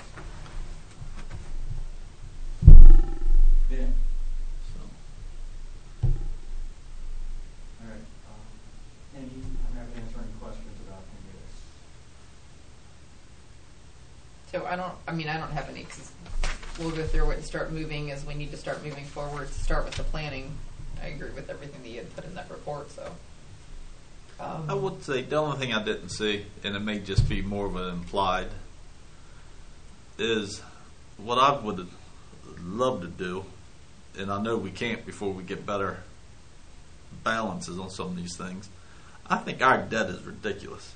Yeah. So. All right. Um, any, I'm happy to answer any questions about any of this. So I don't, I mean, I don't have any, because we'll go through it and start moving as we need to start moving forward to start with the planning. I agree with everything that you had put in that report, so. Um, I would say the only thing I didn't see, and it may just be more of an implied, is what I would love to do, and I know we can't before we get better balances on some of these things. I think our debt is ridiculous.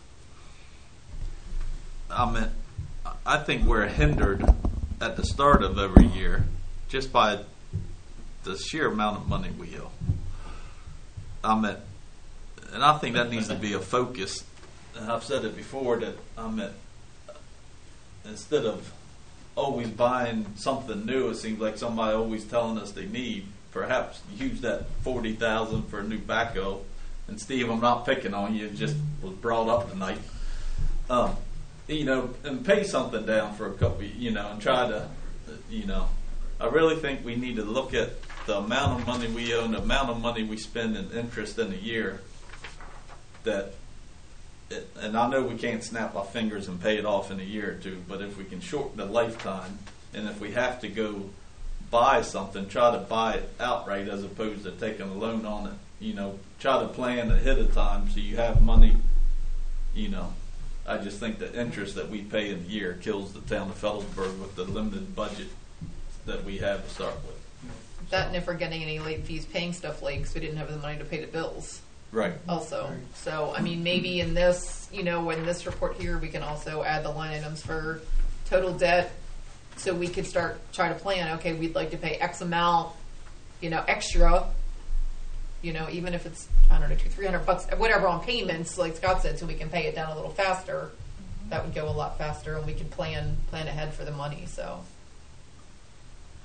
I mean, I think we're hindered at the start of every year just by the sheer amount of money we owe. I mean, and I think that needs to be a focus. And I've said it before that I mean, instead of always buying something new, it seems like somebody always telling us they need. Perhaps use that forty thousand for a new backhoe. And Steve, I'm not picking on you; it just was brought up tonight. Um, you know, and pay something down for a couple. You know, and try to, you know, I really think we need to look at the amount of money we owe and the amount of money we spend in interest in a year. That, it, and I know we can't snap our fingers and pay it off in a year or two, but if we can shorten the lifetime, and if we have to go buy something, try to buy it outright as opposed to taking a loan on it. You know, try to plan ahead of time so you have money. You know, I just think the interest that we pay in a year kills the town of Federalsburg with the limited budget that we have to start with. that and if we're getting any late fees paying stuff late because we didn't have the money to pay the bills. Right. Also, Right. so I mean, maybe in this, you know, in this report here, we can also add the line items for total debt, so we could start try to plan. Okay, we'd like to pay X amount, you know, extra. You know, even if it's I don't know, two, three hundred bucks, whatever on payments, like Scott said, so we can pay it down a little faster. That would go a lot faster, and we can plan plan ahead for the money. So.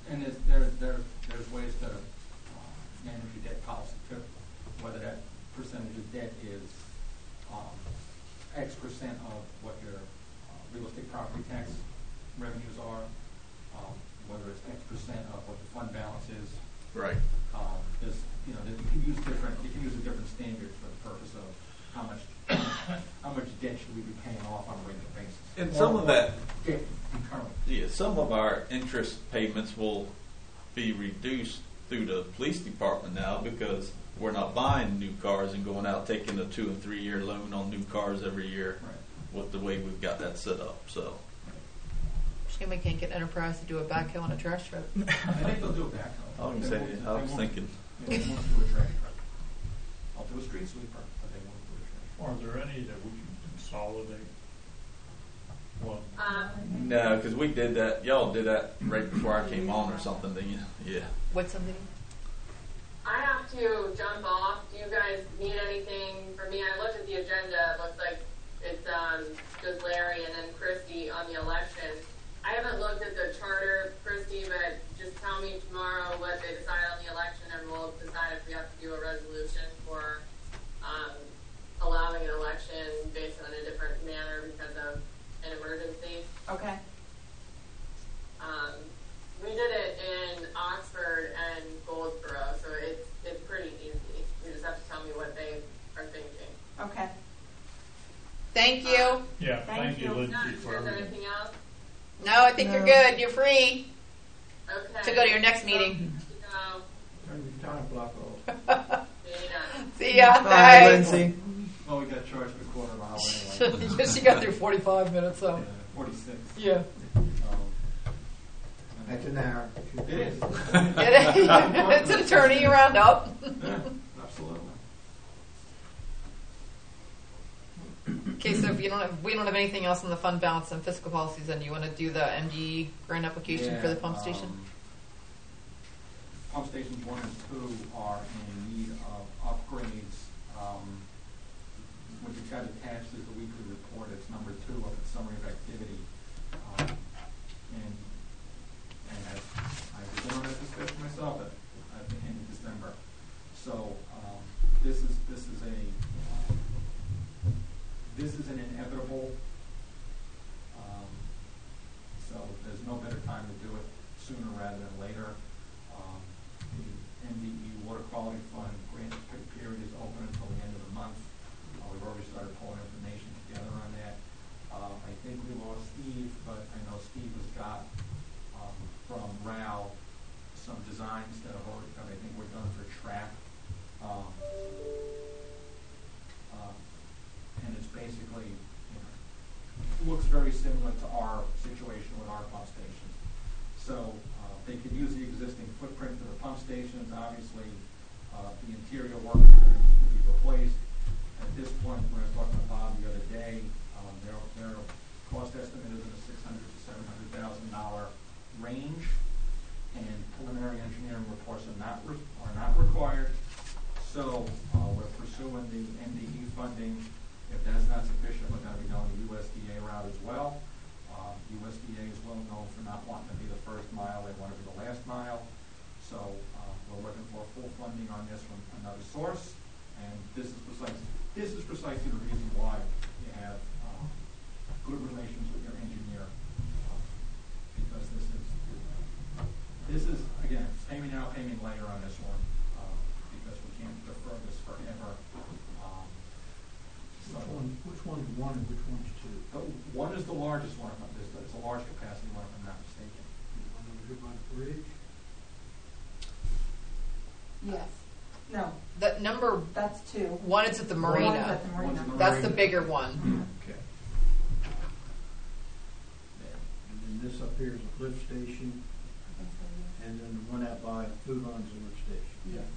and there's, there, there, there's ways to uh, manage your debt policy too, whether that percentage of debt is um, X percent of what your uh, real estate property tax revenues are, um, whether it's X percent of what the fund balance is. Right. Um, there's, you know, you can use different, you can use a different standard for the purpose of how much, how much debt should we be paying off on a regular basis. And Or some of what that, debt incurring. yeah, some of our interest payments will be reduced through the police department now because we're not buying new cars and going out taking a two and three year loan on new cars every year Right. with the way we've got that set up. So, Shame we can't get Enterprise to do a backhoe on a trash truck. I think they'll do a backhoe. I was They gonna won't- say, they I was won't- thinking, yeah, they won't do a trash truck. I'll do a street sweeper, but they won't do a trash truck. Are there any that we can consolidate? Well, Um, no, because we did that. Y'all did that right before I came on or something, didn't you? Yeah. What's something? I have to jump off. Do you guys need anything from me? I looked at the agenda. It looks like it's um, just Larry and then Christy on the election. I haven't looked at the charter, Christy, but just tell me tomorrow what they decide on the election, and we'll decide if we have to do a resolution for um, allowing an election based on a different manner because of an emergency. Okay. Um, we did it in Oxford and Goldsboro, so it's it's pretty easy. You just have to tell me what they are thinking. Okay. Thank you. yeah, Thank thank you, you. Lindsay, Not for sure there's everything. anything else. No, I think you're No. good. You're free Okay. to go to your next meeting. So, Turn your time clock off. see you done. See ya. Bye, Bye. Lindsay. Well, we got charged for a quarter of an hour anyway. She got through forty-five minutes, so. Yeah, Forty-six. Yeah. Um, That's an hour. It is. It's an attorney, you round up. Yeah, absolutely. Okay, so if you don't have, we don't have anything else on the fund balance and fiscal policies, then you want to do the M D E grant application for the pump Yeah, station? um, Pump stations one and two are in need of upgrades. Um, what you've got attached is the weekly report. It's number two of the summary of activity. Um, and and as I was in on that discussion myself at, at the end of December. So um, this is this is a uh, this is an inevitable. Um, so there's no better time to do it sooner rather than later. Um, the M D E Water Quality Fund grant period is open until the end of the month. Uh, we've already started pulling information together on that. Uh, I think we lost Steve, but I know Steve has got um, from R A L some designs that have already come. I think we're done for track. Um, uh, and it's basically, you know, looks very similar to our situation with our pump stations. So uh, they could use the existing footprint for the pump stations. Obviously, uh, the interior work is going to need to be replaced. At this point, when I was talking to Bob the other day, um, their, their cost estimate is in the six hundred to seven hundred thousand dollar range, and preliminary engineering reports are not re- are not required. So uh, we're pursuing the M D E funding. If that's not sufficient, we're going to be going the U S D A route as well. Uh, U S D A is well known for not wanting to be the first mile; they want to be the last mile. So uh, we're looking for full funding on this from another source, and this is precisely this is precisely the reason why you have uh, good relations with your engineer, uh, because this is this is again it's pay me now, pay me later on this one, uh, because we can't defer this forever. Um, so Which one, which one's one and which one's two? the, one is the largest one. If I'm, it's, it's a large capacity one, if I'm not mistaken. The one over here by the bridge? Yes. No, The number that's two. one is at the One's marina. at the marina. One's at the That's the marina. bigger one. Okay. And then this up here is a lift station, I think so, yes. and then the one out by Foodon's a lift station. Yes.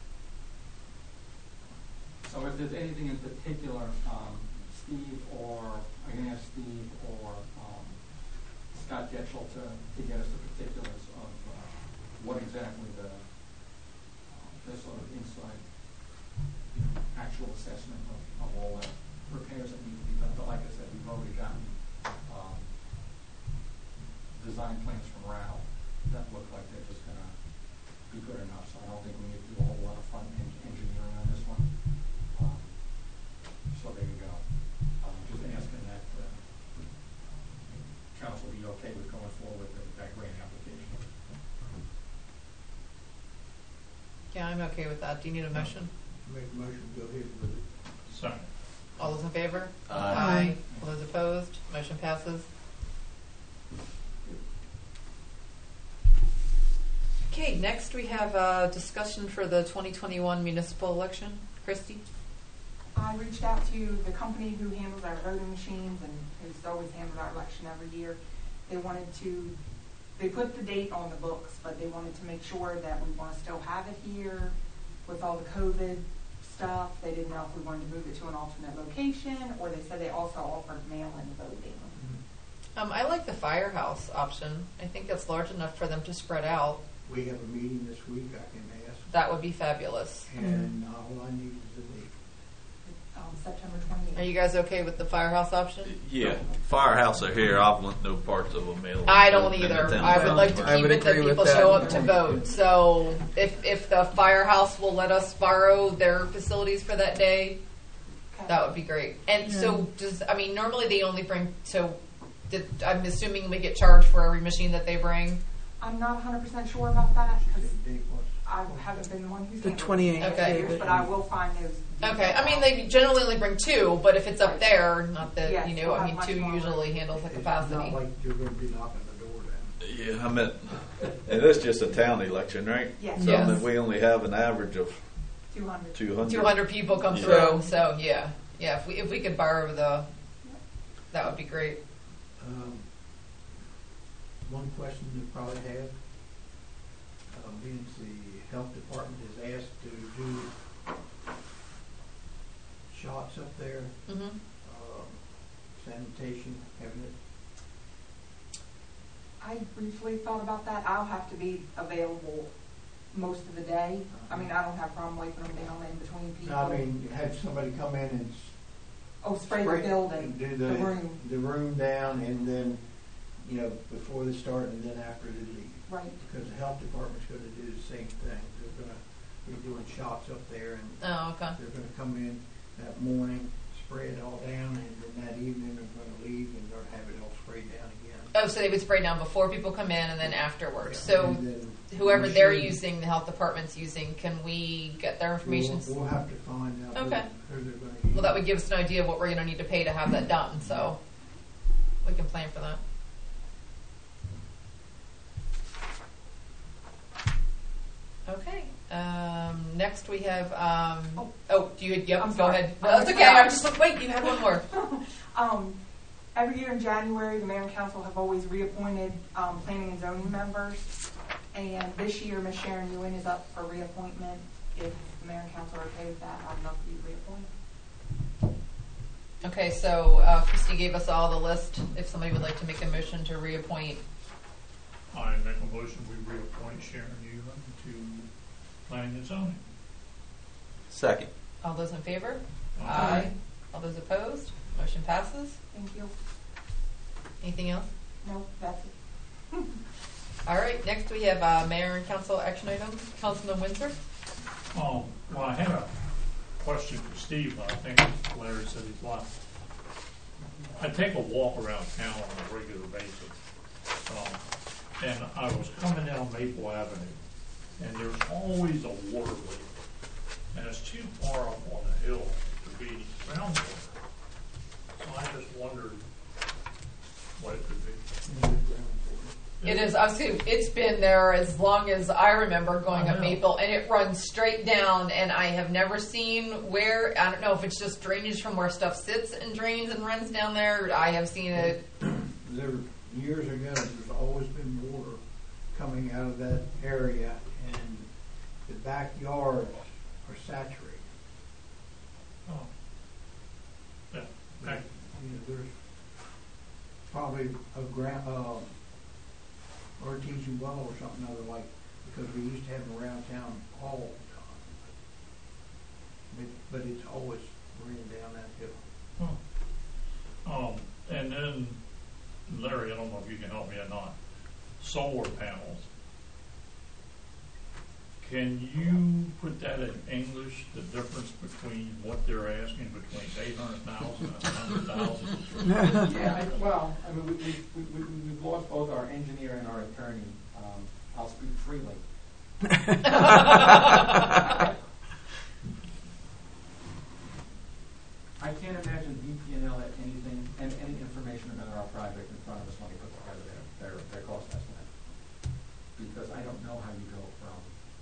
So if there's anything in particular, um, Steve or, I can ask Steve or um, Scott Getchell to, to get us the particulars of uh, what exactly the, uh, the sort of inside, you know, actual assessment of, of all the repairs that need to be done. But like I said, we've already gotten um, design plans from R A L doesn't look like they're just gonna be good enough, so I don't think we need to do a whole lot of front end engineering on this one. Um, So there you go. Um, just asking that, uh, council be okay with going forward with that grant application. Yeah, I'm okay with that. Do you need a motion? Make a motion, go ahead with it. Second. All those in favor? Aye. All those opposed? Motion passes. Okay, next we have a discussion for the twenty twenty-one municipal election. Christy? I reached out to the company who handles our voting machines and who's always handled our election every year. They wanted to, they put the date on the books, but they wanted to make sure that we want to still have it here with all the COVID stuff. They didn't know if we wanted to move it to an alternate location, or they said they also offered mail-in voting. Um, I like the firehouse option. I think that's large enough for them to spread out. We have a meeting this week, I can ask, That would be fabulous. and all I need is a date. Um, September twenty-eighth. Are you guys okay with the firehouse option? Yeah, firehouse are here. I want no parts of a mail. I don't either. I would like to I keep would it that agree with people that. show up to vote. So if, if the firehouse will let us borrow their facilities for that day, Okay. that would be great. And so does, I mean, normally they only bring, so did, I'm assuming we get charged for every machine that they bring? I'm not one hundred percent sure about that because The date was, I haven't been the one who's The handled it twenty-eighth, Okay. years, David. but I will find those. Okay, I mean, they generally only bring two, but if it's up there, not that, Yes, you know, we'll I have mean, much two more. usually handles the it's capacity. not like you're gonna be knocking the door down. Yeah, I meant, and that's just a town election, right? Yes. So I mean, Yes. we only have an average of two hundred. two hundred. Two hundred people come Yeah. through, so yeah, yeah, if we, if we could borrow the, that would be great. Um, one question you probably have, uh, being the health department is asked to do shots up there, Mm-hmm. um, sanitation, having it, I briefly thought about that. I'll have to be available most of the day. I mean, I don't have a problem wiping them down in between people. I mean, have somebody come in and Oh, spray the spray- building, do the the, room, the room down, and then, you know, before they start and then after they leave. right. Because the health department's gonna do the same thing. They're gonna be doing shots up there, and Oh, okay. they're gonna come in that morning, spray it all down, and then that evening they're gonna leave and they're gonna have it all sprayed down again. Oh, so they would spray down before people come in and then afterwards. So And then whoever they're machine- using, the health department's using, can we get their information? We'll, we'll have to find out who, Okay. who they're gonna use. Well, that would give us an idea of what we're gonna need to pay to have that done, so we can plan for that. Okay, um, next we have, um, Oh. oh, do you, yep, I'm go sorry. ahead. I'm No, that's okay, sorry. I'm just like, wait, you had one more. Um, every year in January, the mayor and council have always reappointed, um, planning and zoning members. And this year, Miz Sharon Ewan is up for reappointment. If the mayor and council are okay with that, I'd love to be reappointed. Okay, so, uh, Christy gave us all the list, if somebody would like to make a motion to reappoint. I make a motion, we reappoint Sharon Ewan to planning and zoning. Second. All those in favor? Aye. All those opposed? Motion passes. Thank you. Anything else? No, that's it. All right, next we have uh, mayor and council action items. Councilman Windsor? Um, well, I had a question for Steve, but I think Larry said he's left. I take a walk around town on a regular basis. Um, and I was coming down Maple Avenue, and there's always a water leak. And it's too far up on the hill to be groundwater. So I just wondered what it could be. It is, I was saying, it's been there as long as I remember going I up know. Maple, and it runs straight down, and I have never seen where, I don't know if it's just drainage from where stuff sits and drains and runs down there. I have seen it. There, years ago, there's always been water coming out of that area, and the backyards are saturated. Oh. Yeah, okay. You know, there's probably a ground, uh, artesian well or something other like, because we used to have them around town all the time. But, but it's always running down that hill. Huh. Um, and then, Larry, I don't know if you can help me or not. Solar panels. Can you put that in English, the difference between what they're asking between eight hundred thousand and one hundred thousand? Yeah, I, well, I mean, we, we, we, we- we've lost both our engineer and our attorney. Um, I'll speak freely. I can't imagine D P and L had anything, and any information about our project in front of us when we put together their, their, their cost estimate. Because I don't know how you go from,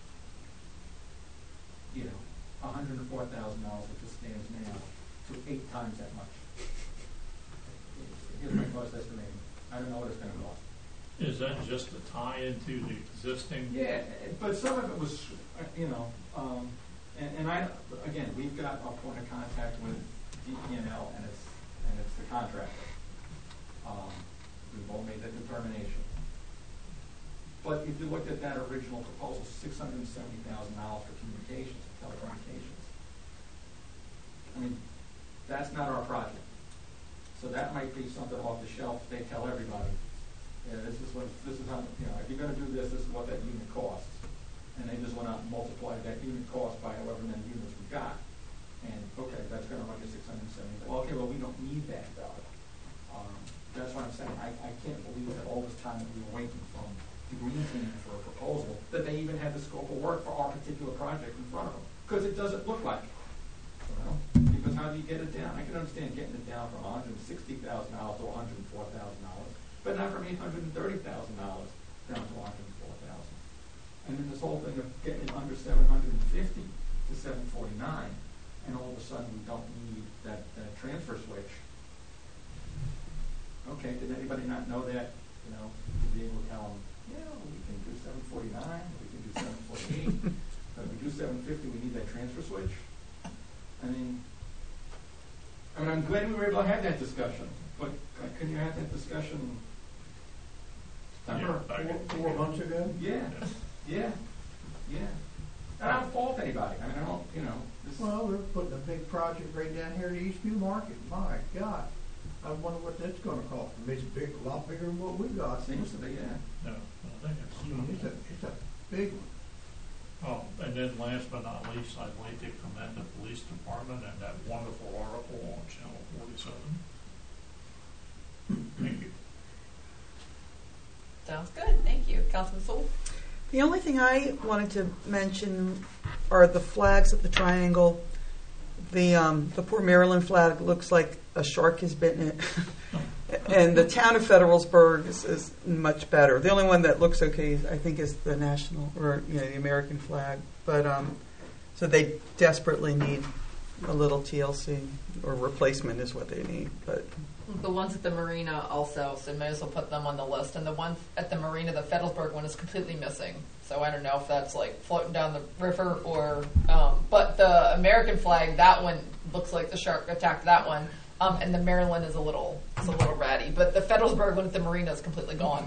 you know, a hundred and four thousand dollars, which it stands now, to eight times that much. Here's my cost estimating. I don't know what it's gonna cost. Is that just a tie into the existing? Yeah, but some of it was, uh, you know, um, and, and I, again, we've got a point of contact with D P and L, and it's, and it's the contractor. Um, we've all made that determination. But if you looked at that original proposal, six hundred and seventy thousand dollars for communications, telecommunications. I mean, that's not our project. So that might be something off the shelf. They tell everybody, yeah, this is what, this is how, you know, if you're gonna do this, this is what that unit costs. And they just went out and multiplied that unit cost by however many units we got. And, okay, that's gonna run you six hundred and seventy. Well, okay, well, we don't need that, though. Um, that's what I'm saying. I, I can't believe that all this time that we were waiting from the green team for a proposal, that they even had the scope of work for our particular project in front of them. Because it doesn't look like it. You know? Because how do you get it down? I can understand getting it down from one hundred and sixty thousand dollars to one hundred and four thousand dollars, but not from eight hundred and thirty thousand dollars down to one hundred and four thousand dollars. And then this whole thing of getting it under seven hundred and fifty to seven forty-nine, and all of a sudden we don't need that, that transfer switch. Okay, did anybody not know that, you know, to be able to tell them, yeah, we can do seven forty-nine, we can do seven forty-eight, but if we do seven fifty, we need that transfer switch? I mean, I mean, I'm glad we were able to have that discussion, but uh, couldn't you have that discussion? Yeah, back in- Four, four months ago? Yeah, yeah, yeah. And I don't fault anybody, I mean, I don't, you know, this. Well, they're putting a big project right down here at East New Market. My God. I wonder what that's gonna cost. I mean, it's big, a lot bigger than what we got. Seems to be, yeah. No, I think I mean, it's a, it's. it's a big one. Oh, and then last but not least, I'd like to commend the police department and that wonderful article on Channel forty-seven. Thank you. Sounds good. Thank you. Councilman Soul? The only thing I wanted to mention are the flags at the triangle. The um, the poor Maryland flag looks like a shark has bitten it. And the town of Federalsburg is, is much better. The only one that looks okay, I think, is the national, or you know, the American flag. But um, so they desperately need a little T L C, or replacement is what they need. But The ones at the marina also, so may as well put them on the list. And the one at the marina, the Federalsburg one, is completely missing. So I don't know if that's like floating down the river or, um, but the American flag, that one looks like the shark attacked that one. Um, and the Maryland is a little, it's a little ratty. But the Federalsburg one at the marina is completely gone.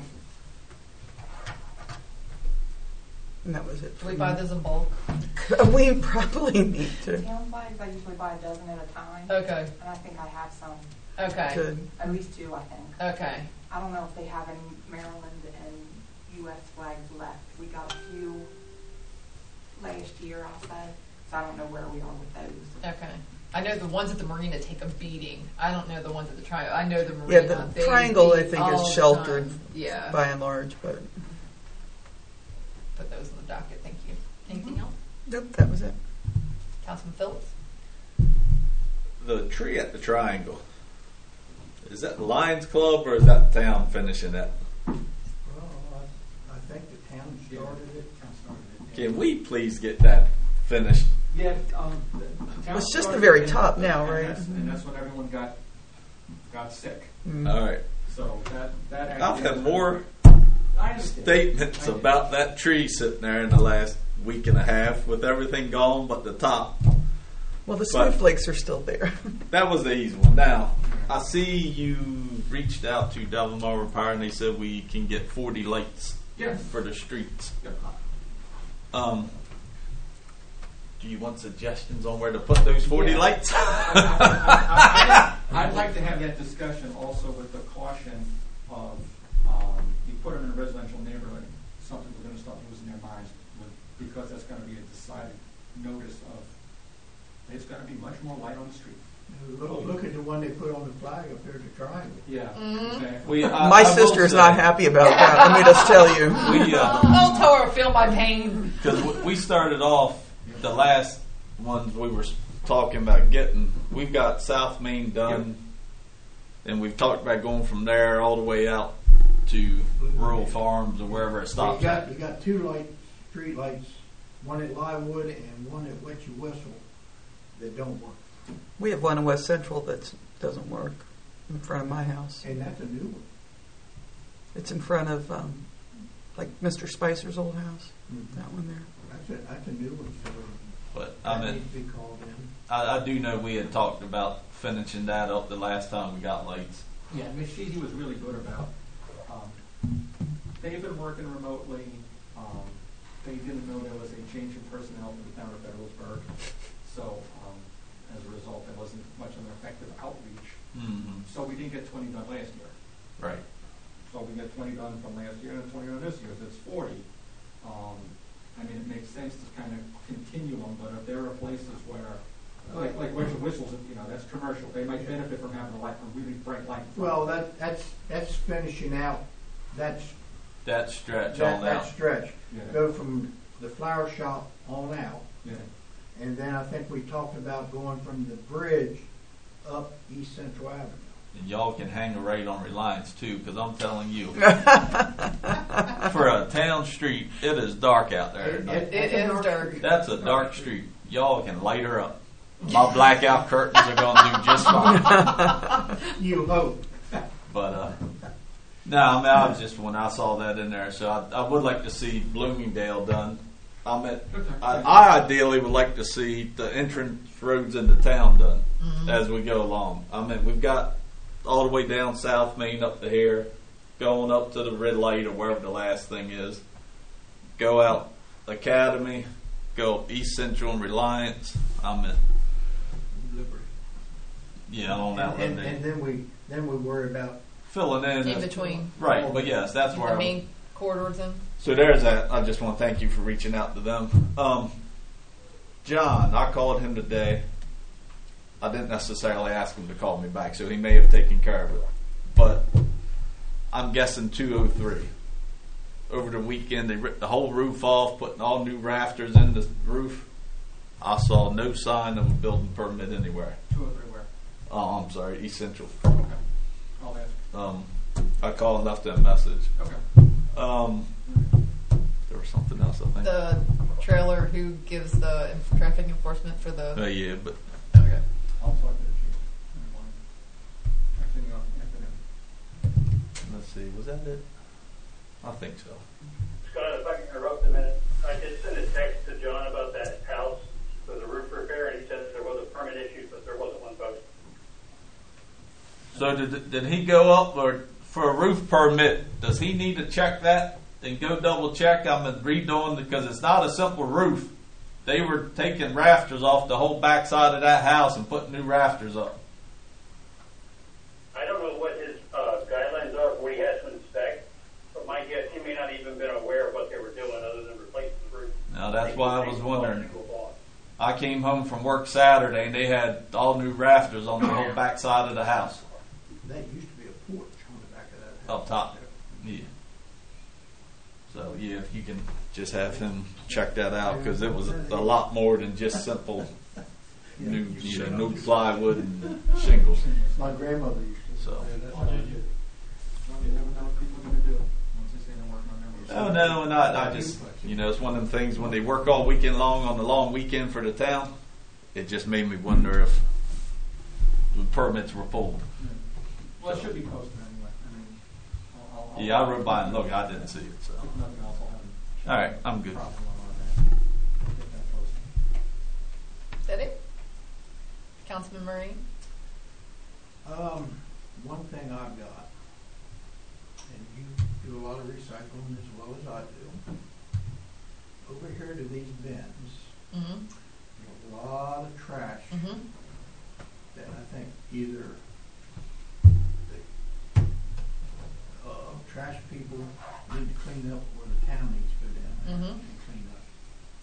and that was it. Do we buy those in bulk? We probably need to. Town flags, I usually buy a dozen at a time. Okay. And I think I have some, Okay. to at least two, I think. Okay. I don't know if they have any Maryland and U S flags left. We got a few last year, I'll say, so I don't know where we are with those. Okay. I know the ones at the marina take a beating. I don't know the ones at the triangle. I know the marina. Yeah, the they triangle, I beat think, all is the sheltered time. Yeah. by and large. But Put those in the docket. Thank you. Anything else? nope, that was it. Councilman Phillips? The tree at the triangle, is that the Lions Club or is that the town finishing that? Well, I, I think the town started it. Town started it. Can we please get that finished? Yeah, um, the the town It's just the started very it, top and- now, and right? that's- And that's when everyone got, got sick. Mm. All right. So that, that. I've actually- had more I understand. statements I do. about that tree sitting there in the last week and a half with everything gone but the top. Well, the But- snowflakes are still there. That was the easy one. Now, I see you reached out to Delmar Repair and they said we can get forty lights Yes. for the streets. Yep. Um, do you want suggestions on where to put those forty Yeah. lights? I- I- I- I'd like to have that discussion also with the caution of, um, you put them in a residential neighborhood, some people are going to start losing their minds with because that's gonna be a decided notice of, there's gonna be much more light on the street. Look, look at the one they put on the flag up there, the triangle. Yeah, Mhm. exactly. We, I, My I will sister's say, not happy about that. Let me just tell you. We, uh, I'll tell her, feel my pain. Because we started off the last ones we were talking about getting. We've got South Main done, and we've talked about going from there all the way out to rural farms or wherever it You stops. got, at. you got two light, street lights, one at Lywood and one at Wetchy Whistle that don't work. We have one in West Central that doesn't work in front of my house. And that's a new one. It's in front of, um, like, Mister Spicer's old house. Mhm. That one there. That's a, that's a new one, so But I that mean, needs to be called in. I, I do know we had talked about finishing that up the last time we got lights. Yeah, Miss Sheehy was really good about, um, they've been working remotely, um, they didn't know there was a change in personnel in the town of Federalsburg, so, um, as a result, there wasn't much of an effective outreach, Mm-hmm. so we didn't get twenty done last year. Right. So we get twenty done from last year and twenty done this year, so it's forty. Um, I mean, it makes sense to kind of continue them, but if there are places where, like, like Wetchy Whistles, you know, that's commercial, they might benefit from having a light, a really bright light. in front. Well, that, that's, that's finishing out, that's, That stretch that, on that out. stretch. Yeah. Go from the flower shop on out. Yeah. And then I think we talked about going from the bridge up East Central Avenue. And y'all can hang a rate on Reliance too, because I'm telling you, for a town street, it is dark out there. at night. It It's a is dark. street. That's a dark street. Y'all can light her up. My blackout curtains are going to do just fine. You hope. But uh, no, I mean, I was just when I saw that in there, so I, I would like to see Bloomingdale done. I mean, I, I ideally would like to see the entrance roads into town done Mm-hmm. as we go along. I mean, we've got all the way down South Main up to here, going up to the red light or wherever the last thing is. Go out Academy, go up East Central and Reliance. I'm in. Liberty. Yeah, on that And, one and, and there. then we, then we worry about, Filling in. In the- between. Right, but yes, that's where The I'm. main corridors in. So there's that. I just want to thank you for reaching out to them. Um, John, I called him today. I didn't necessarily ask him to call me back, so he may have taken care of it. But I'm guessing two oh three. Over the weekend, they ripped the whole roof off, putting all new rafters in the roof. I saw no sign of a building permit anywhere. Two or three where? Oh, I'm sorry, East Central. Okay. I'll ask. Um, I called and left them a message. Okay. Um, there was something else, I think. The trailer who gives the inf- traffic enforcement for the. Uh, yeah, but Okay. I'll talk to the chief in the morning. Actually, in the afternoon. let's see, was that it? I think so. Scott, if I can interrupt a minute, I did send a text to John about that house for the roof repair, and he said there was a permit issue, but there wasn't one posted. So did did he go up or for a roof permit? Does he need to check that and go double check? I'm redoing because it's not a simple roof. They were taking rafters off the whole backside of that house and putting new rafters up. I don't know what his uh, guidelines are for what he has to inspect, but my guess, he may not even been aware of what they were doing other than replacing the roof. Now that's why I was wondering. Go on. I came home from work Saturday and they had all new rafters on the whole backside of the house that used to be a porch on the back of that house. up top. Yeah. So yeah, if you can just have him check that out because it was a, a lot more than just simple new, you know, new plywood and shingles. My grandmother used to. So. say that's Oh, how did it you? is. Well, you never know what people are going to do once they say they're working on their roof. Oh no, and I, I just you know it's one of them things when they work all weekend long on the long weekend for the town. It just made me wonder if the permits were pulled. Well, it should be posted anyway. I mean, I'll, I'll, Yeah, I wrote by and look, I didn't see it. So If nothing else, I'll have them. check all right, I'm the good. problem on that. Get that posted. Is that it? Councilman Murray? Um, one thing I've got, and you do a lot of recycling as well as I do. Over here to these bins, Mm-hmm. there's a lot of trash Mm-hmm. that I think either the uh, trash people need to clean up or the town needs to go down there Mhm. and clean up.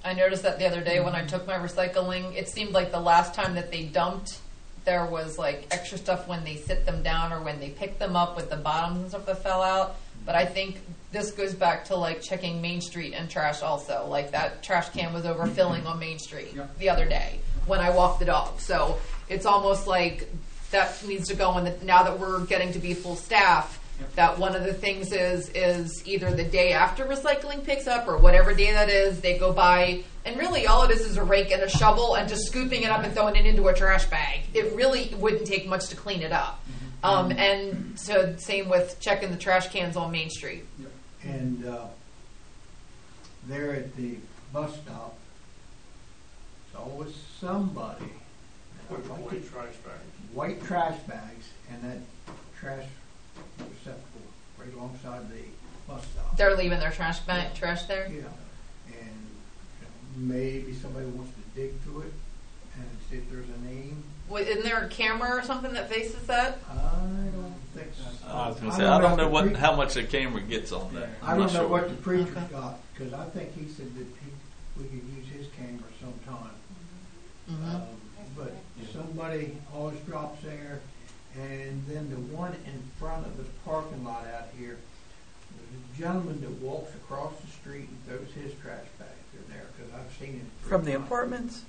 I noticed that the other day when I took my recycling, it seemed like the last time that they dumped, there was like extra stuff when they sit them down or when they pick them up with the bottoms and stuff that fell out. But I think this goes back to like checking Main Street and trash also. Like that trash can was overfilling on Main Street Yep. the other day when I walked the dog. So it's almost like that needs to go in the, now that we're getting to be full staff. Yep. That one of the things is is either the day after recycling picks up or whatever day that is, they go by, and really all it is is a rake and a shovel and just scooping it up and throwing it into a trash bag. It really wouldn't take much to clean it up. Mm-hmm. Um, and so same with checking the trash cans on Main Street. Yep. And uh, there at the bus stop, there's always somebody. and With I'd like white to- trash bags. White trash bags and that trash receptacle right alongside the bus stop. They're leaving their trash bag, trash there. Yeah, and you know, maybe somebody wants to dig through it and see if there's a name. Wait, isn't there a camera or something that faces that? I don't think so. I was gonna say, I don't know if the what, pre- how much the camera gets on that. I I'm don't not know sure. what the preacher Okay. got, because I think he said that he, we could use his camera sometime. Mm-hmm. Um, But somebody always drops there, and then the one in front of the parking lot out here, there's a gentleman that walks across the street and throws his trash bags in there, because I've seen it. three From the times. apartments?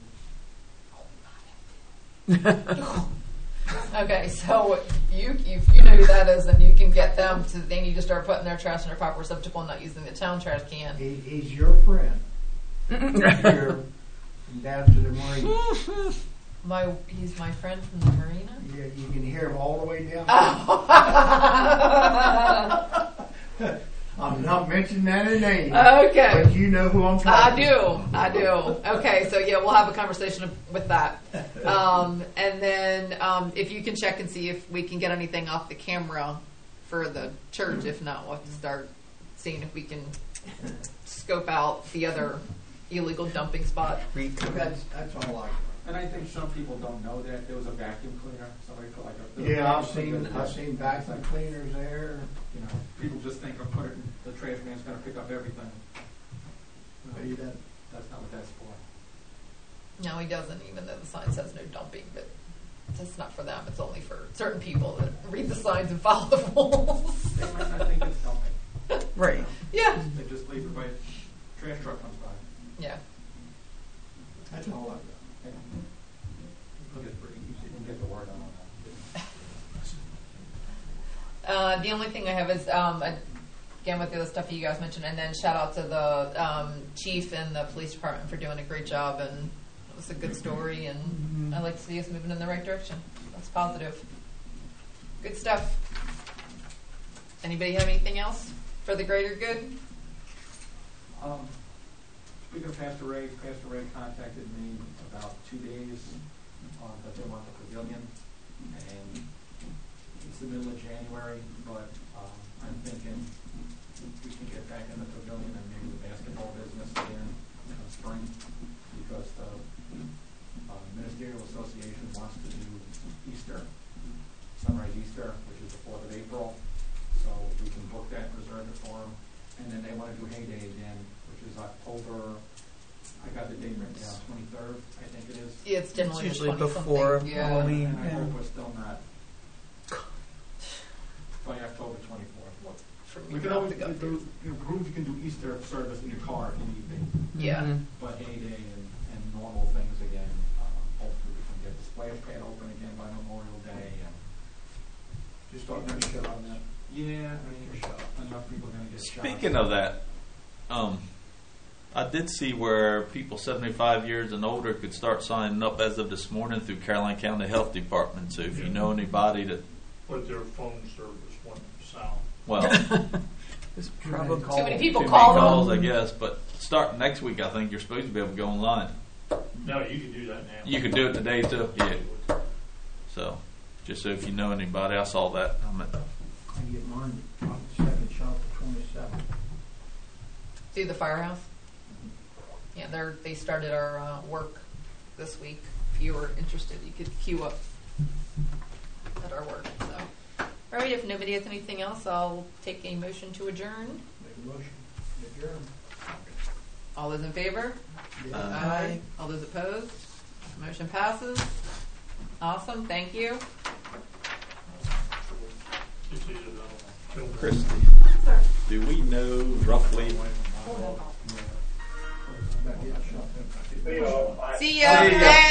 Okay, so you if you know who that is, then you can get them to. They need to start putting their trash in their proper receptacle and not using the town trash can. He, he's your friend. Here, from down to the marina. My he's my friend from the marina. Yeah, you can hear him all the way down. I'm not mentioning that in name. Okay. But you know who I'm I talking do, I do. Okay, so yeah, we'll have a conversation with that. Um, and then um, if you can check and see if we can get anything off the camera for the church. If not, we'll have to start seeing if we can scope out the other illegal dumping spot. That's, that's all I And I think some people don't know that there was a vacuum cleaner. Somebody put like a. Yeah, I've seen, I've seen vacuum cleaners there. You know, people just think of put it. The trash man's going to pick up everything. Maybe that, That's not what that's for. No, he doesn't, even though the sign says no dumping, but it's not for them. It's only for certain people that read the signs and follow the rules. They might not think it's dumping. Right. Yeah. They just leave it by trash truck comes by. Yeah. that's all I've got. Yeah. I think it's pretty You easy. can get the word on that. Uh, the only thing I have is, um, again, with the other stuff you guys mentioned, and then shout out to the um, chief and the police department for doing a great job, and it was a good story, and I like to see us moving in the right direction. That's positive. Good stuff. Anybody have anything else for the greater good? Um, speaking of Pastor Ray, Pastor Ray contacted me about two days uh, that they want the pavilion, and it's the middle of January, but um, I'm thinking we can get back in the pavilion and maybe the basketball business again in the spring, because the uh, Ministerial Association wants to do Easter, Sunrise Easter, which is the fourth of April, so we can book that, reserve it for them. And then they want to do Hay Day again, which is October, I got the date written down, twenty-third, I think it is. Yeah, it's generally It's the usually twenty-something. before Yeah. Halloween. And I Yeah. hope we're still not by October twenty-fourth. For me We can not always to go do, through. you know, grooves, you can do Easter service in your car if you need to, Yeah. Mhm. but Hay Day and, and normal things again, uh, hopefully we can get the splash pad open again by Memorial Day. And Just starting to shut on that. yeah, I mean, enough people are going to get shot. Speaking of that, um, I did see where people seventy-five years and older could start signing up as of this morning through Caroline County Health Department. So if you know anybody that, But their phone service went south. well, It's Too many probably calls. Too many people too many call calls, them. I guess. But starting next week, I think you're supposed to be able to go online. No, you can do that now. You can do it today too. Yeah. So just so if you know anybody, I saw that. I'm at, I can get mine on the second shop for twenty-seven. See the firehouse? Yeah, they're they started our uh, work this week. If you were interested, you could queue up at our work. So, all right. If nobody has anything else, I'll take a motion to adjourn. Make a motion, adjourn. All those in favor? Uh, Aye. All those opposed? Motion passes. Awesome, thank you. It's either that or- Christie, do we know roughly? You know, I- See ya. See ya. Thanks.